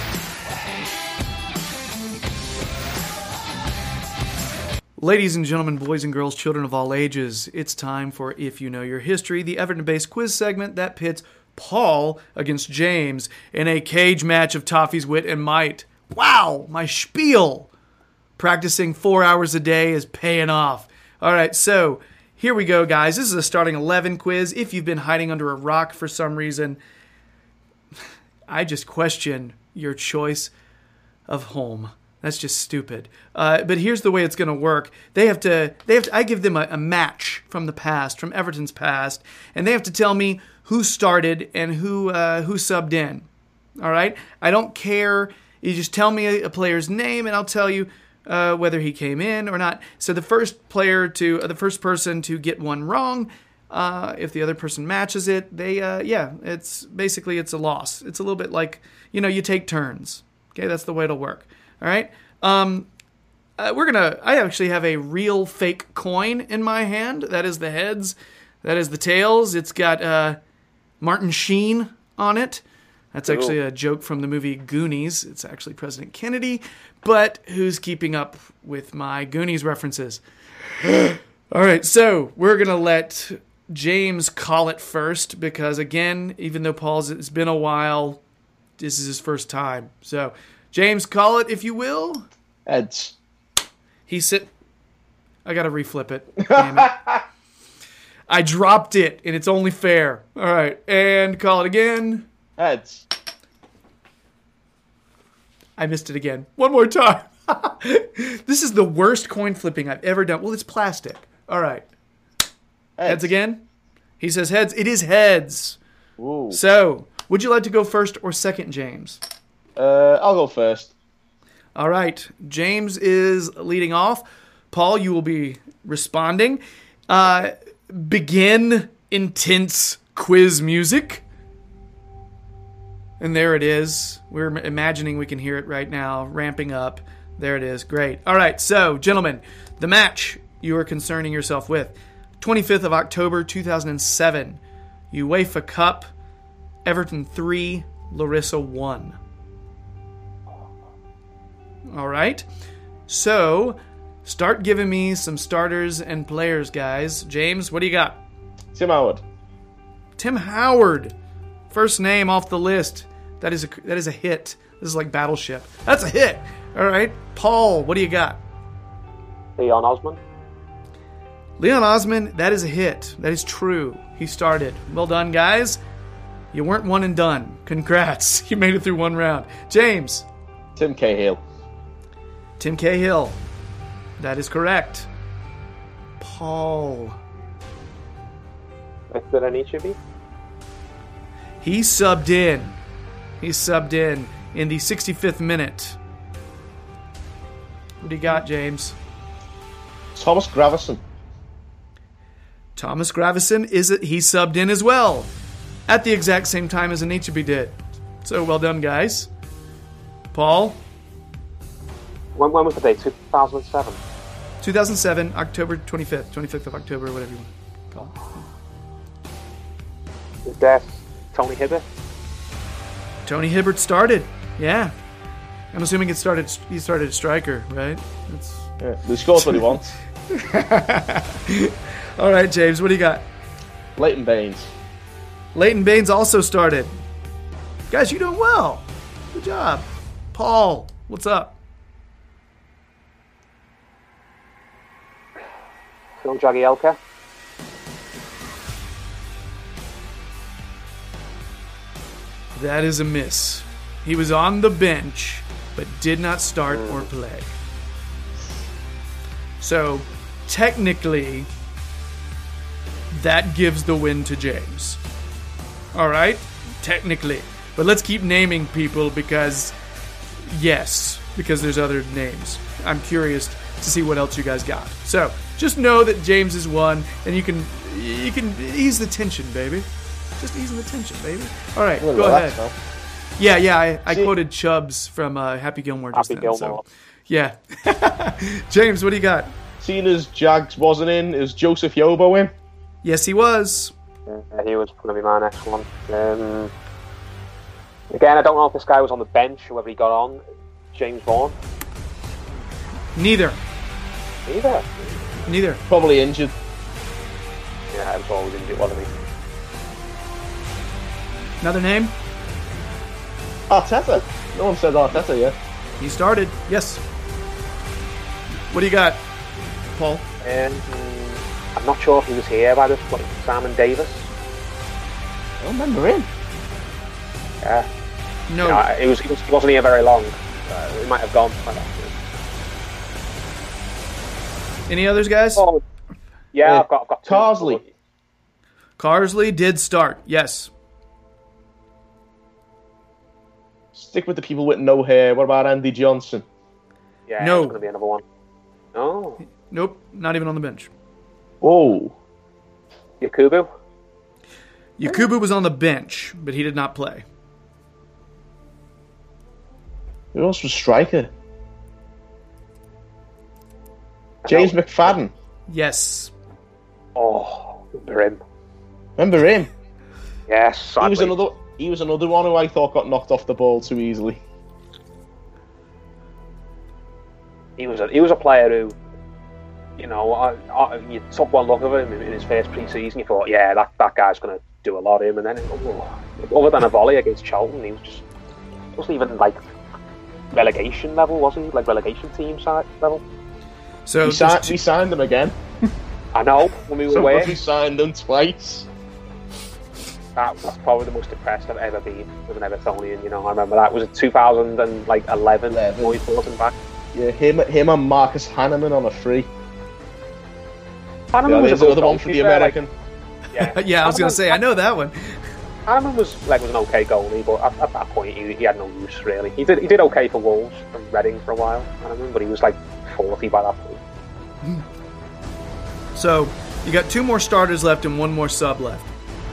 Speaker 1: Ladies and gentlemen, boys and girls, children of all ages, it's time for If You Know Your History, the Everton-based quiz segment that pits Paul against James in a cage match of Toffee's wit and might. Wow, my spiel! Practicing four hours a day is paying off. All right, so here we go, guys. This is a starting eleven quiz. If you've been hiding under a rock for some reason, I just question your choice of home. That's just stupid. Uh, but here's the way it's going to work. They have to. They have. To, I give them a, a match from the past, from Everton's past, and they have to tell me who started and who uh, who subbed in. All right. I don't care. You just tell me a, a player's name, and I'll tell you uh, whether he came in or not. So the first player to, uh, the first person to get one wrong, uh, if the other person matches it, they, uh, yeah, it's basically it's a loss. It's a little bit like, you know, you take turns. Okay, that's the way it'll work. All right. Um, uh, we're gonna. I actually have a real fake coin in my hand. That is the heads. That is the tails. It's got uh, Martin Sheen on it. That's actually a joke from the movie Goonies. It's actually President Kennedy, but who's keeping up with my Goonies references? All right, so we're gonna let James call it first because, again, even though Paul's it's been a while, this is his first time. So. James, call it if you will.
Speaker 3: Heads.
Speaker 1: He sit. I gotta reflip it. Damn it. I dropped it, and it's only fair. All right, and call it again.
Speaker 3: Heads.
Speaker 1: I missed it again. One more time. This is the worst coin flipping I've ever done. Well, it's plastic. All right. Heads, heads again. He says heads. It is heads.
Speaker 3: Ooh.
Speaker 1: So, would you like to go first or second, James?
Speaker 3: Uh, I'll go first.
Speaker 1: All right. James is leading off. Paul, you will be responding. Uh, begin intense quiz music. And there it is. We're imagining we can hear it right now, ramping up. There it is. Great. All right. So, gentlemen, the match you are concerning yourself with. twenty-fifth of October, two thousand seven. UEFA Cup. Everton three, Larissa one. All right, so start giving me some starters and players, guys. James, what do you got?
Speaker 3: Tim Howard.
Speaker 1: Tim Howard, first name off the list. That is a that is a hit. This is like Battleship. That's a hit. All right, Paul, what do you got?
Speaker 2: Leon Osman.
Speaker 1: Leon Osman, that is a hit. That is true. He started. Well done, guys. You weren't one and done. Congrats. You made it through one round. James.
Speaker 3: Tim Cahill.
Speaker 1: Tim Cahill. That is correct. Paul.
Speaker 2: Victor Anichebe.
Speaker 1: He subbed in. He subbed in in the sixty-fifth minute. What do you got, James?
Speaker 3: Thomas Gravison.
Speaker 1: Thomas Gravison, is it? He subbed in as well at the exact same time as Anichebe did. So well done, guys. Paul.
Speaker 2: When, when was the date? two thousand seven.
Speaker 1: two thousand seven, October twenty-fifth. twenty-fifth of October, whatever you want to call it.
Speaker 2: Is that Tony Hibbert?
Speaker 1: Tony Hibbert started. Yeah. I'm assuming it started. He started at striker, right? That's...
Speaker 3: Yeah, he scores what he wants.
Speaker 1: All right, James, what do you got?
Speaker 3: Leighton Baines.
Speaker 1: Leighton Baines also started. Guys, you're doing well. Good job. Paul, what's up?
Speaker 2: Phil Jagielka.
Speaker 1: That is a miss. He was on the bench, but did not start or play. So, technically, that gives the win to James. All right? Technically. But let's keep naming people because, yes, because there's other names. I'm curious to see what else you guys got. So, just know that James is one, and you can you can ease the tension, baby. Just easing the tension, baby. All right, go ahead. Now. Yeah, yeah, I, I quoted Chubbs from uh, Happy Gilmore just
Speaker 2: Happy
Speaker 1: then.
Speaker 2: Gilmore.
Speaker 1: So, yeah. James, what do you got?
Speaker 3: Seeing as Jags wasn't in, is Joseph Yobo in?
Speaker 1: Yes, he was.
Speaker 2: Yeah, he was going to be my next one. Um, again, I don't know if this guy was on the bench or whether he got on. James Vaughan.
Speaker 1: Neither.
Speaker 2: Neither.
Speaker 1: Neither.
Speaker 3: Probably injured.
Speaker 2: Yeah, I was always injured, wasn't he?
Speaker 1: Another name?
Speaker 3: Arteta. No one said Arteta yet.
Speaker 1: He started. Yes. What do you got, Paul?
Speaker 2: Um, I'm not sure if he was here by this point. Simon Davis.
Speaker 3: I don't remember him.
Speaker 2: Yeah.
Speaker 1: No.
Speaker 2: You know, he, was, he, was, he wasn't here very long. Uh, he might have gone.
Speaker 1: Any others, guys?
Speaker 2: Oh, yeah,
Speaker 3: Uh,
Speaker 2: I've got, I've got two.
Speaker 3: Carsley.
Speaker 1: Carsley did start. Yes.
Speaker 3: Stick with the people with no hair. What about Andy Johnson?
Speaker 2: Yeah,
Speaker 1: No.
Speaker 2: it's going to be another one. Oh,
Speaker 1: Nope. Not even on the bench.
Speaker 3: Oh,
Speaker 2: Yakubu.
Speaker 1: Yakubu was on the bench, but he did not play.
Speaker 3: who else was striker? James McFadden.
Speaker 1: Yes.
Speaker 2: Oh, remember him.
Speaker 3: Remember him?
Speaker 2: Yes,
Speaker 3: He was
Speaker 2: sadly.
Speaker 3: another. He was another one who I thought got knocked off the ball too easily.
Speaker 2: He was a he was a player who, you know, I, I, you took one look at him in his first pre-season, you thought, yeah, that, that guy's going to do a lot of him, and then oh, other than a volley against Charlton, he was just wasn't even like relegation level, was he? Like relegation team side level.
Speaker 1: So
Speaker 3: We,
Speaker 1: just
Speaker 3: signed,
Speaker 1: two-
Speaker 3: we signed him again.
Speaker 2: I know when we were
Speaker 3: So
Speaker 2: away,
Speaker 3: we signed him twice.
Speaker 2: that was probably the most depressed I've ever been with an Evertonian. You know, I remember that was it two thousand eleven.
Speaker 3: Eleven.
Speaker 2: When he brought him back.
Speaker 3: Yeah, him, him and Marcus Hanneman on a free.
Speaker 2: Hanneman
Speaker 3: Yeah,
Speaker 2: was
Speaker 3: there's
Speaker 2: a good
Speaker 3: another one for
Speaker 2: goalkeeper,
Speaker 3: the American.
Speaker 2: Like, yeah,
Speaker 1: yeah, I was going to
Speaker 2: Hanneman-
Speaker 1: say, I know that one.
Speaker 2: Hanneman was like was an okay goalie, but at, at that point he, he had no use really. He did he did okay for Wolves from Reading for a while, Hanneman, but he was like forty by that point.
Speaker 1: So you got two more starters left and one more sub left.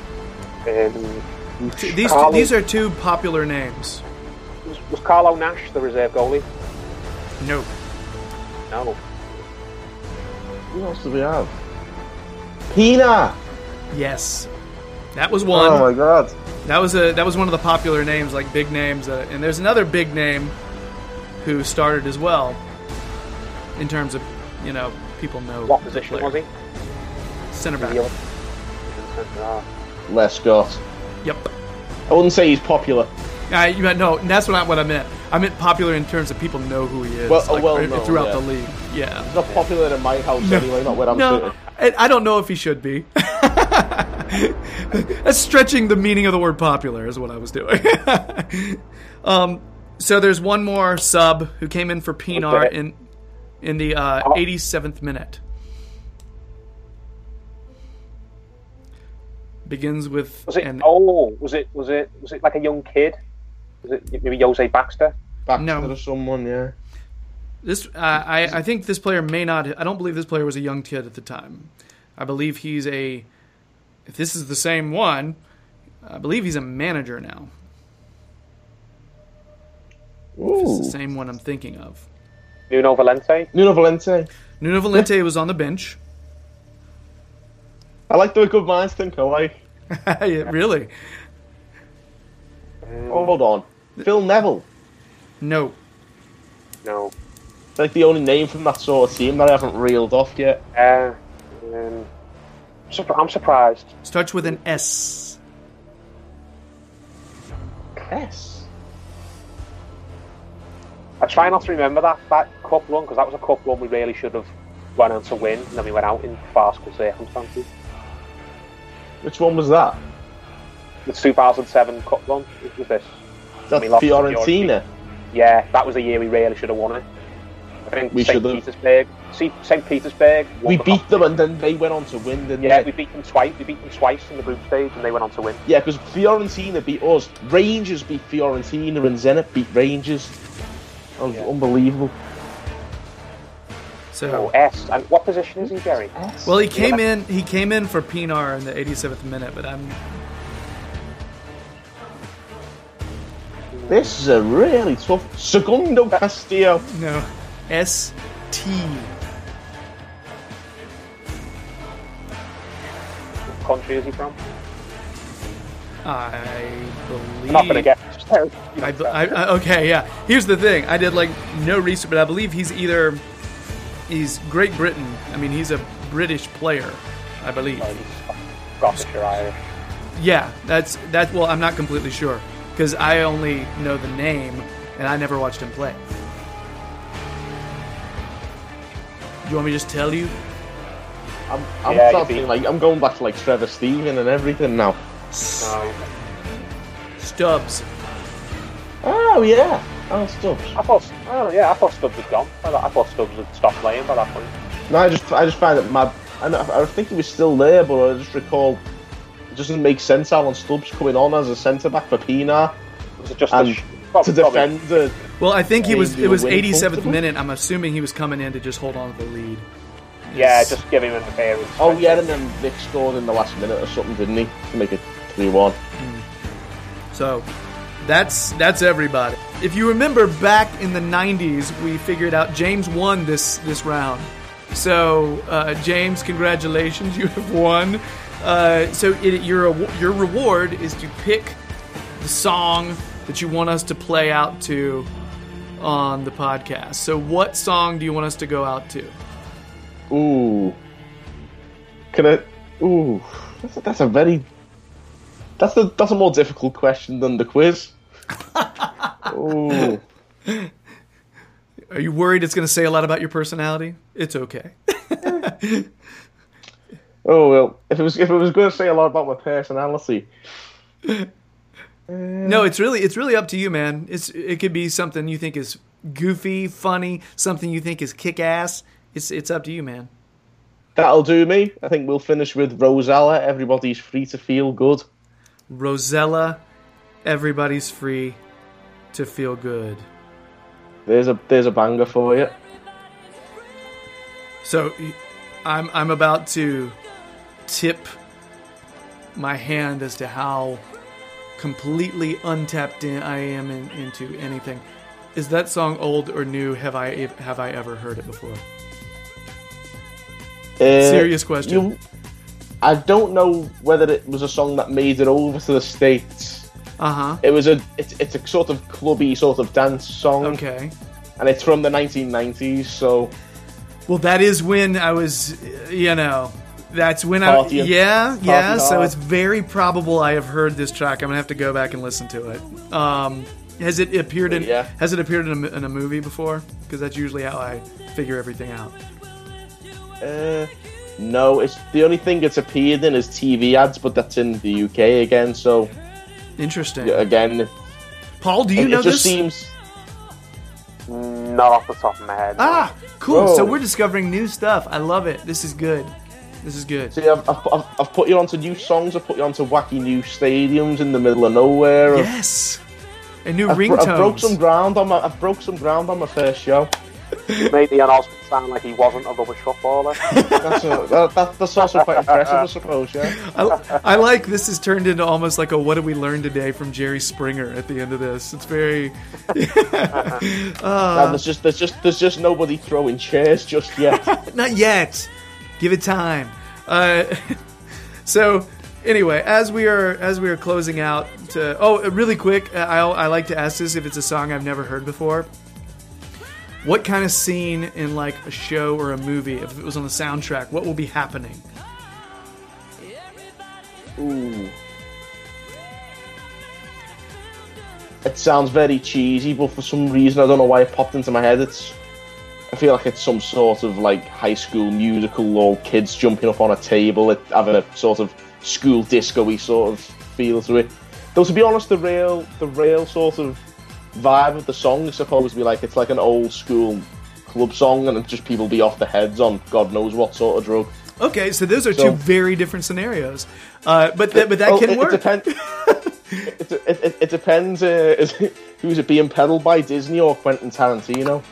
Speaker 2: Um,
Speaker 1: Two- These
Speaker 2: Carlo-
Speaker 1: two, these are two popular names.
Speaker 2: was, was Carlo Nash the reserve goalie?
Speaker 1: No.
Speaker 2: No.
Speaker 3: Who else do we have? Pina.
Speaker 1: Yes. That was one.
Speaker 3: Oh my god.
Speaker 1: That was a that was one of the popular names, like big names. Uh, and there's another big name who started as well. In terms of, you know, people know
Speaker 2: What
Speaker 1: the
Speaker 2: position
Speaker 1: player.
Speaker 2: was he?
Speaker 1: Center
Speaker 2: Was
Speaker 1: back.
Speaker 2: he up? Ah.
Speaker 3: Les Scott.
Speaker 1: Yep.
Speaker 3: I wouldn't say he's popular.
Speaker 1: I, you meant, no, that's not what I meant. I meant popular in terms of people know who he is.
Speaker 3: Well, uh,
Speaker 1: like,
Speaker 3: well
Speaker 1: uh,
Speaker 3: known,
Speaker 1: throughout
Speaker 3: yeah.
Speaker 1: the league. Yeah.
Speaker 3: He's not popular in my house anyway, not where I'm
Speaker 1: No,
Speaker 3: sitting.
Speaker 1: I, I don't know if he should be. That's stretching the meaning of the word popular is what I was doing. um, so there's one more sub who came in for Pinar
Speaker 2: Okay.
Speaker 1: in in the uh,
Speaker 2: Oh.
Speaker 1: eighty-seventh minute. Begins with
Speaker 2: Was it?
Speaker 1: an
Speaker 2: Oh, was it? Was it? Was it like a young kid? Was it maybe Jose Baxter?
Speaker 3: Back
Speaker 1: No.
Speaker 3: to someone, yeah.
Speaker 1: This, uh, I, I think this player may not. I don't believe this player was a young kid at the time. I believe he's a. If this is the same one, I believe he's a manager now. If it's
Speaker 3: Ooh.
Speaker 1: the same one I'm thinking of.
Speaker 2: Nuno Valente.
Speaker 3: Nuno Valente.
Speaker 1: Nuno Valente was on the bench.
Speaker 3: I like the way good minds think, I like.
Speaker 1: Yeah, really?
Speaker 3: Oh, hold on. Phil Neville.
Speaker 1: No.
Speaker 2: No.
Speaker 3: It's like the only name from that sort of team that I haven't reeled off yet.
Speaker 2: Uh, um, surp- I'm surprised.
Speaker 1: Starts with an S.
Speaker 3: Yes.
Speaker 2: I try not to remember that, that cup run because that was a cup run we really should have gone on to win, and then we went out in farcical circumstances.
Speaker 3: Which one was that?
Speaker 2: The two thousand seven cup run, which was this?
Speaker 3: That
Speaker 2: We lost to
Speaker 3: Fiorentina.
Speaker 2: Yeah, that was the year we really should have won it. I think
Speaker 3: We
Speaker 2: Saint
Speaker 3: should have.
Speaker 2: Petersburg. See, Saint Petersburg. won
Speaker 3: We
Speaker 2: the
Speaker 3: beat
Speaker 2: cup.
Speaker 3: them and then they went on to win, didn't
Speaker 2: Yeah,
Speaker 3: they?
Speaker 2: we beat them twice. We beat them twice in the group stage, and they went on to win.
Speaker 3: Yeah, because Fiorentina beat us. Rangers beat Fiorentina and Zenit beat Rangers. That was
Speaker 2: Yeah.
Speaker 3: unbelievable.
Speaker 2: Oh,
Speaker 1: So,
Speaker 2: S. And what position is he, Jerry?
Speaker 1: well, he came
Speaker 2: Yeah.
Speaker 1: in. He came in for Pinar in the eighty-seventh minute, but I'm.
Speaker 3: This is a really tough. Segundo Castillo.
Speaker 1: No. S T.
Speaker 2: What country is he from?
Speaker 1: I believe.
Speaker 2: I'm not going to get.
Speaker 1: I, I, I- okay, yeah. Here's the thing. I did like no research, but I believe he's either he's Great Britain. I mean, he's a British player, I believe.
Speaker 2: Scottish or Irish.
Speaker 1: Yeah, that's that. Well, I'm not completely sure because I only know the name and I never watched him play. You want me to just tell you?
Speaker 3: I'm, I'm
Speaker 2: Yeah,
Speaker 3: starting
Speaker 2: you beat-
Speaker 3: like I'm going back to like Trevor Steven and everything now.
Speaker 2: No.
Speaker 1: Stubbs.
Speaker 3: Oh yeah, Al Stubbs.
Speaker 2: I thought, oh yeah, I thought Stubbs had gone. I thought, I thought Stubbs had stopped playing by that point.
Speaker 3: No, I just I just find it mad. I, know, I think he was still there, but I just recall it doesn't make sense Alan Stubbs coming on as a centre back for Pienaar.
Speaker 2: Was it just
Speaker 3: and
Speaker 2: a sh-
Speaker 3: to defend the.
Speaker 1: Well, I think he was. It was eighty-seventh
Speaker 3: comfortable.
Speaker 1: minute. I'm assuming he was coming in to just hold on to the lead.
Speaker 2: Yeah, just give him interference.
Speaker 3: Oh yeah, and then Vic scored in the last minute or something, didn't he? To make it three one.
Speaker 1: So that's that's everybody. If you remember back in the nineties, we figured out James won this this round. So uh, James, congratulations, you have won. Uh, so it, your your reward is to pick the song that you want us to play out to on the podcast. So what song do you want us to go out to?
Speaker 3: Ooh. Can I? Ooh, that's a, that's a very. That's a that's a more difficult question than the quiz. Ooh.
Speaker 1: Are you worried it's going to say a lot about your personality? It's okay.
Speaker 3: Oh well, if it was if it was going to say a lot about my personality.
Speaker 1: No, it's really it's really up to you, man. It's it could be something you think is goofy, funny, something you think is kick-ass. It's it's up to you, man.
Speaker 3: That'll do me. I think we'll finish with Rosella. Everybody's free to feel good.
Speaker 1: Rosella, everybody's free to feel good.
Speaker 3: There's a there's a banger for you.
Speaker 1: So, I'm I'm about to tip my hand as to how completely untapped in I am in, into anything. Is that song old or new? Have I have I ever heard it before?
Speaker 3: Uh,
Speaker 1: Serious question.
Speaker 3: You, I don't know whether it was a song that made it over to the States.
Speaker 1: Uh huh.
Speaker 3: It was a it's it's a sort of clubby sort of dance song.
Speaker 1: Okay.
Speaker 3: And it's from the nineteen nineties, so
Speaker 1: Well, that is when I was, you know, that's when I,
Speaker 3: Party and-
Speaker 1: yeah, yeah.
Speaker 3: Party
Speaker 1: So
Speaker 3: hard.
Speaker 1: it's very probable I have heard this track. I'm gonna have to go back and listen to it. Um, has it appeared in?
Speaker 3: Yeah.
Speaker 1: Has it appeared in a, in a movie before? Because that's usually how I figure everything out.
Speaker 3: Uh, no, it's the only thing it's appeared in is T V ads, but that's in the U K again. So
Speaker 1: Interesting.
Speaker 3: yeah, again,
Speaker 1: Paul, do you
Speaker 3: it,
Speaker 1: know
Speaker 3: it just
Speaker 1: this?
Speaker 3: seems.
Speaker 2: Not off the top of my head. no.
Speaker 1: Ah, cool.
Speaker 3: Whoa.
Speaker 1: So we're discovering new stuff. I love it. This is good. This is good.
Speaker 3: See, I've, I've, I've, I've put you onto new songs. I've put you onto wacky new stadiums in the middle of nowhere. I've-
Speaker 1: Yes. And new
Speaker 3: I've, bro-
Speaker 1: ringtones.
Speaker 3: I've broke some ground on my. I've broke some ground on my first show.
Speaker 2: Made Ian Osmond sound like he wasn't a rubbish footballer.
Speaker 3: That's, a, that, that, that's also quite impressive, I suppose. Yeah.
Speaker 1: I, I like this has turned into almost like a what did we learn today from Jerry Springer at the end of this. It's very
Speaker 3: And there's just there's just there's just nobody throwing chairs just yet.
Speaker 1: not yet. Give it time. Uh, so anyway, as we are as we are closing out, to, oh, really quick, I I like to ask this if it's a song I've never heard before. What kind of scene in like a show or a movie, if it was on the soundtrack, what will be happening?
Speaker 3: Ooh. It sounds very cheesy, but for some reason I don't know why it popped into my head. It's I feel like it's some sort of like high school musical, all kids jumping up on a table, it having a sort of school disco-y sort of feel to it. Though to be honest, the real the real sort of vibe of the song is supposed to be like it's like an old school club song, and it's just people be off their heads on God knows what sort of drug.
Speaker 1: Okay, so those are
Speaker 3: So-
Speaker 1: two very different scenarios, uh, but th- but that
Speaker 3: Well,
Speaker 1: can
Speaker 3: it,
Speaker 1: work.
Speaker 3: It, depend- it, it, it, it depends. Uh, is it, who's it being peddled by, Disney or Quentin Tarantino?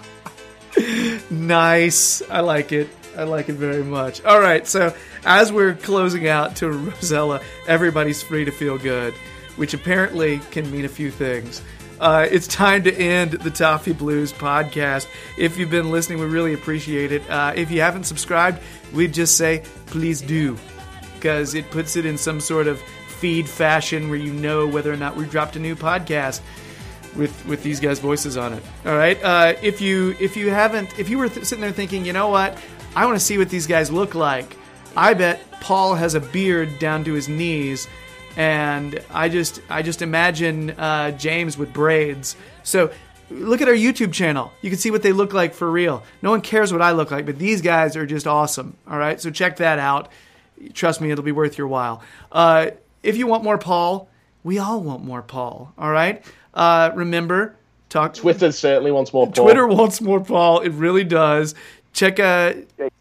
Speaker 1: Nice. I like it. I like it very much. All right, so as we're closing out to Rosella, everybody's free to feel good, which apparently can mean a few things. Uh, it's time to end the Toffee Blues podcast. If you've been listening, we really appreciate it. Uh, if you haven't subscribed, we'd just say, please do, because it puts it in some sort of feed fashion where you know whether or not we dropped a new podcast with with these guys' voices on it. All right. Uh, if you if you haven't, if you were th- sitting there thinking, you know what, I want to see what these guys look like. I bet Paul has a beard down to his knees, and I just I just imagine uh, James with braids. So look at our YouTube channel. You can see what they look like for real. No one cares what I look like, but these guys are just awesome. All right. So check that out. Trust me, it'll be worth your while. Uh, if you want more Paul, we all want more Paul. All right. Uh, remember, talk.
Speaker 3: Twitter certainly wants more Paul.
Speaker 1: Twitter wants more Paul. It really does. check uh,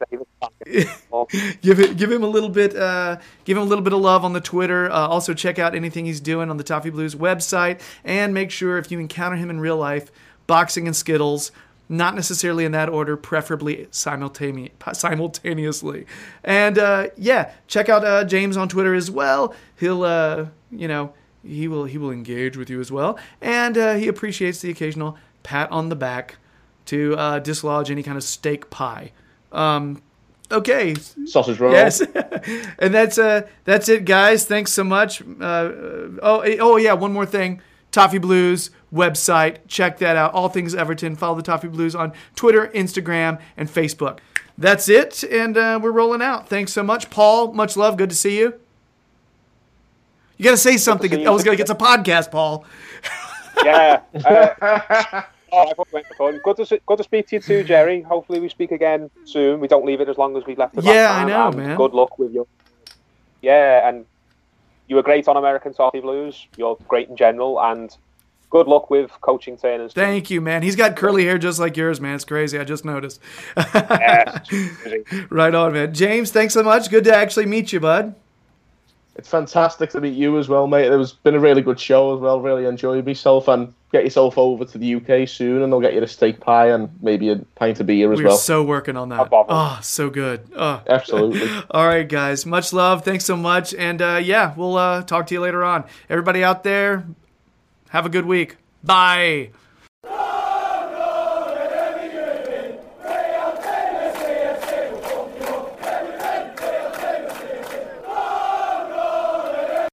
Speaker 1: give it, give him a little bit, uh, give him a little bit of love on the Twitter. Uh, also, check out anything he's doing on the Toffee Blues website, and make sure if you encounter him in real life, boxing and Skittles, not necessarily in that order, preferably simultane- simultaneously. And uh, yeah, check out uh, James on Twitter as well. He'll, uh, you know, he will he will engage with you as well, and uh, he appreciates the occasional pat on the back to uh, dislodge any kind of steak pie. Um, okay,
Speaker 3: sausage roll.
Speaker 1: Yes, and that's uh, that's it, guys. Thanks so much. Uh, oh, oh yeah, one more thing. Toffee Blues website. Check that out. All things Everton. Follow the Toffee Blues on Twitter, Instagram, and Facebook. That's it, and uh, we're rolling out. Thanks so much, Paul. Much love. Good to see you. You got to say something. I was going to get a podcast, Paul.
Speaker 2: Yeah. Uh, oh, I went for fun. Good to good to speak to you too, Jerry. Hopefully we speak again soon. We don't leave it as long as we left it.
Speaker 1: Yeah,
Speaker 2: last time.
Speaker 1: I know,
Speaker 2: and
Speaker 1: man.
Speaker 2: Good luck with you. Yeah, and you were great on American Toffee Blues. You're great in general, and good luck with coaching Turners.
Speaker 1: Thank you, man. He's got curly hair just like yours, man. It's crazy. I just noticed.
Speaker 2: Yes.
Speaker 1: Right on, man. James, thanks so much. Good to actually meet you, bud.
Speaker 3: It's fantastic to meet you as well, mate. It's been a really good show as well. Really enjoyed myself, and get yourself over to the U K soon, and they'll get you a steak pie and maybe a pint of beer as
Speaker 1: We're
Speaker 3: well.
Speaker 1: We're so working on that. Oh, so good. Oh.
Speaker 3: Absolutely.
Speaker 1: All right, guys. Much love. Thanks so much. And uh, yeah, we'll uh, talk to you later on. Everybody out there, have a good week. Bye.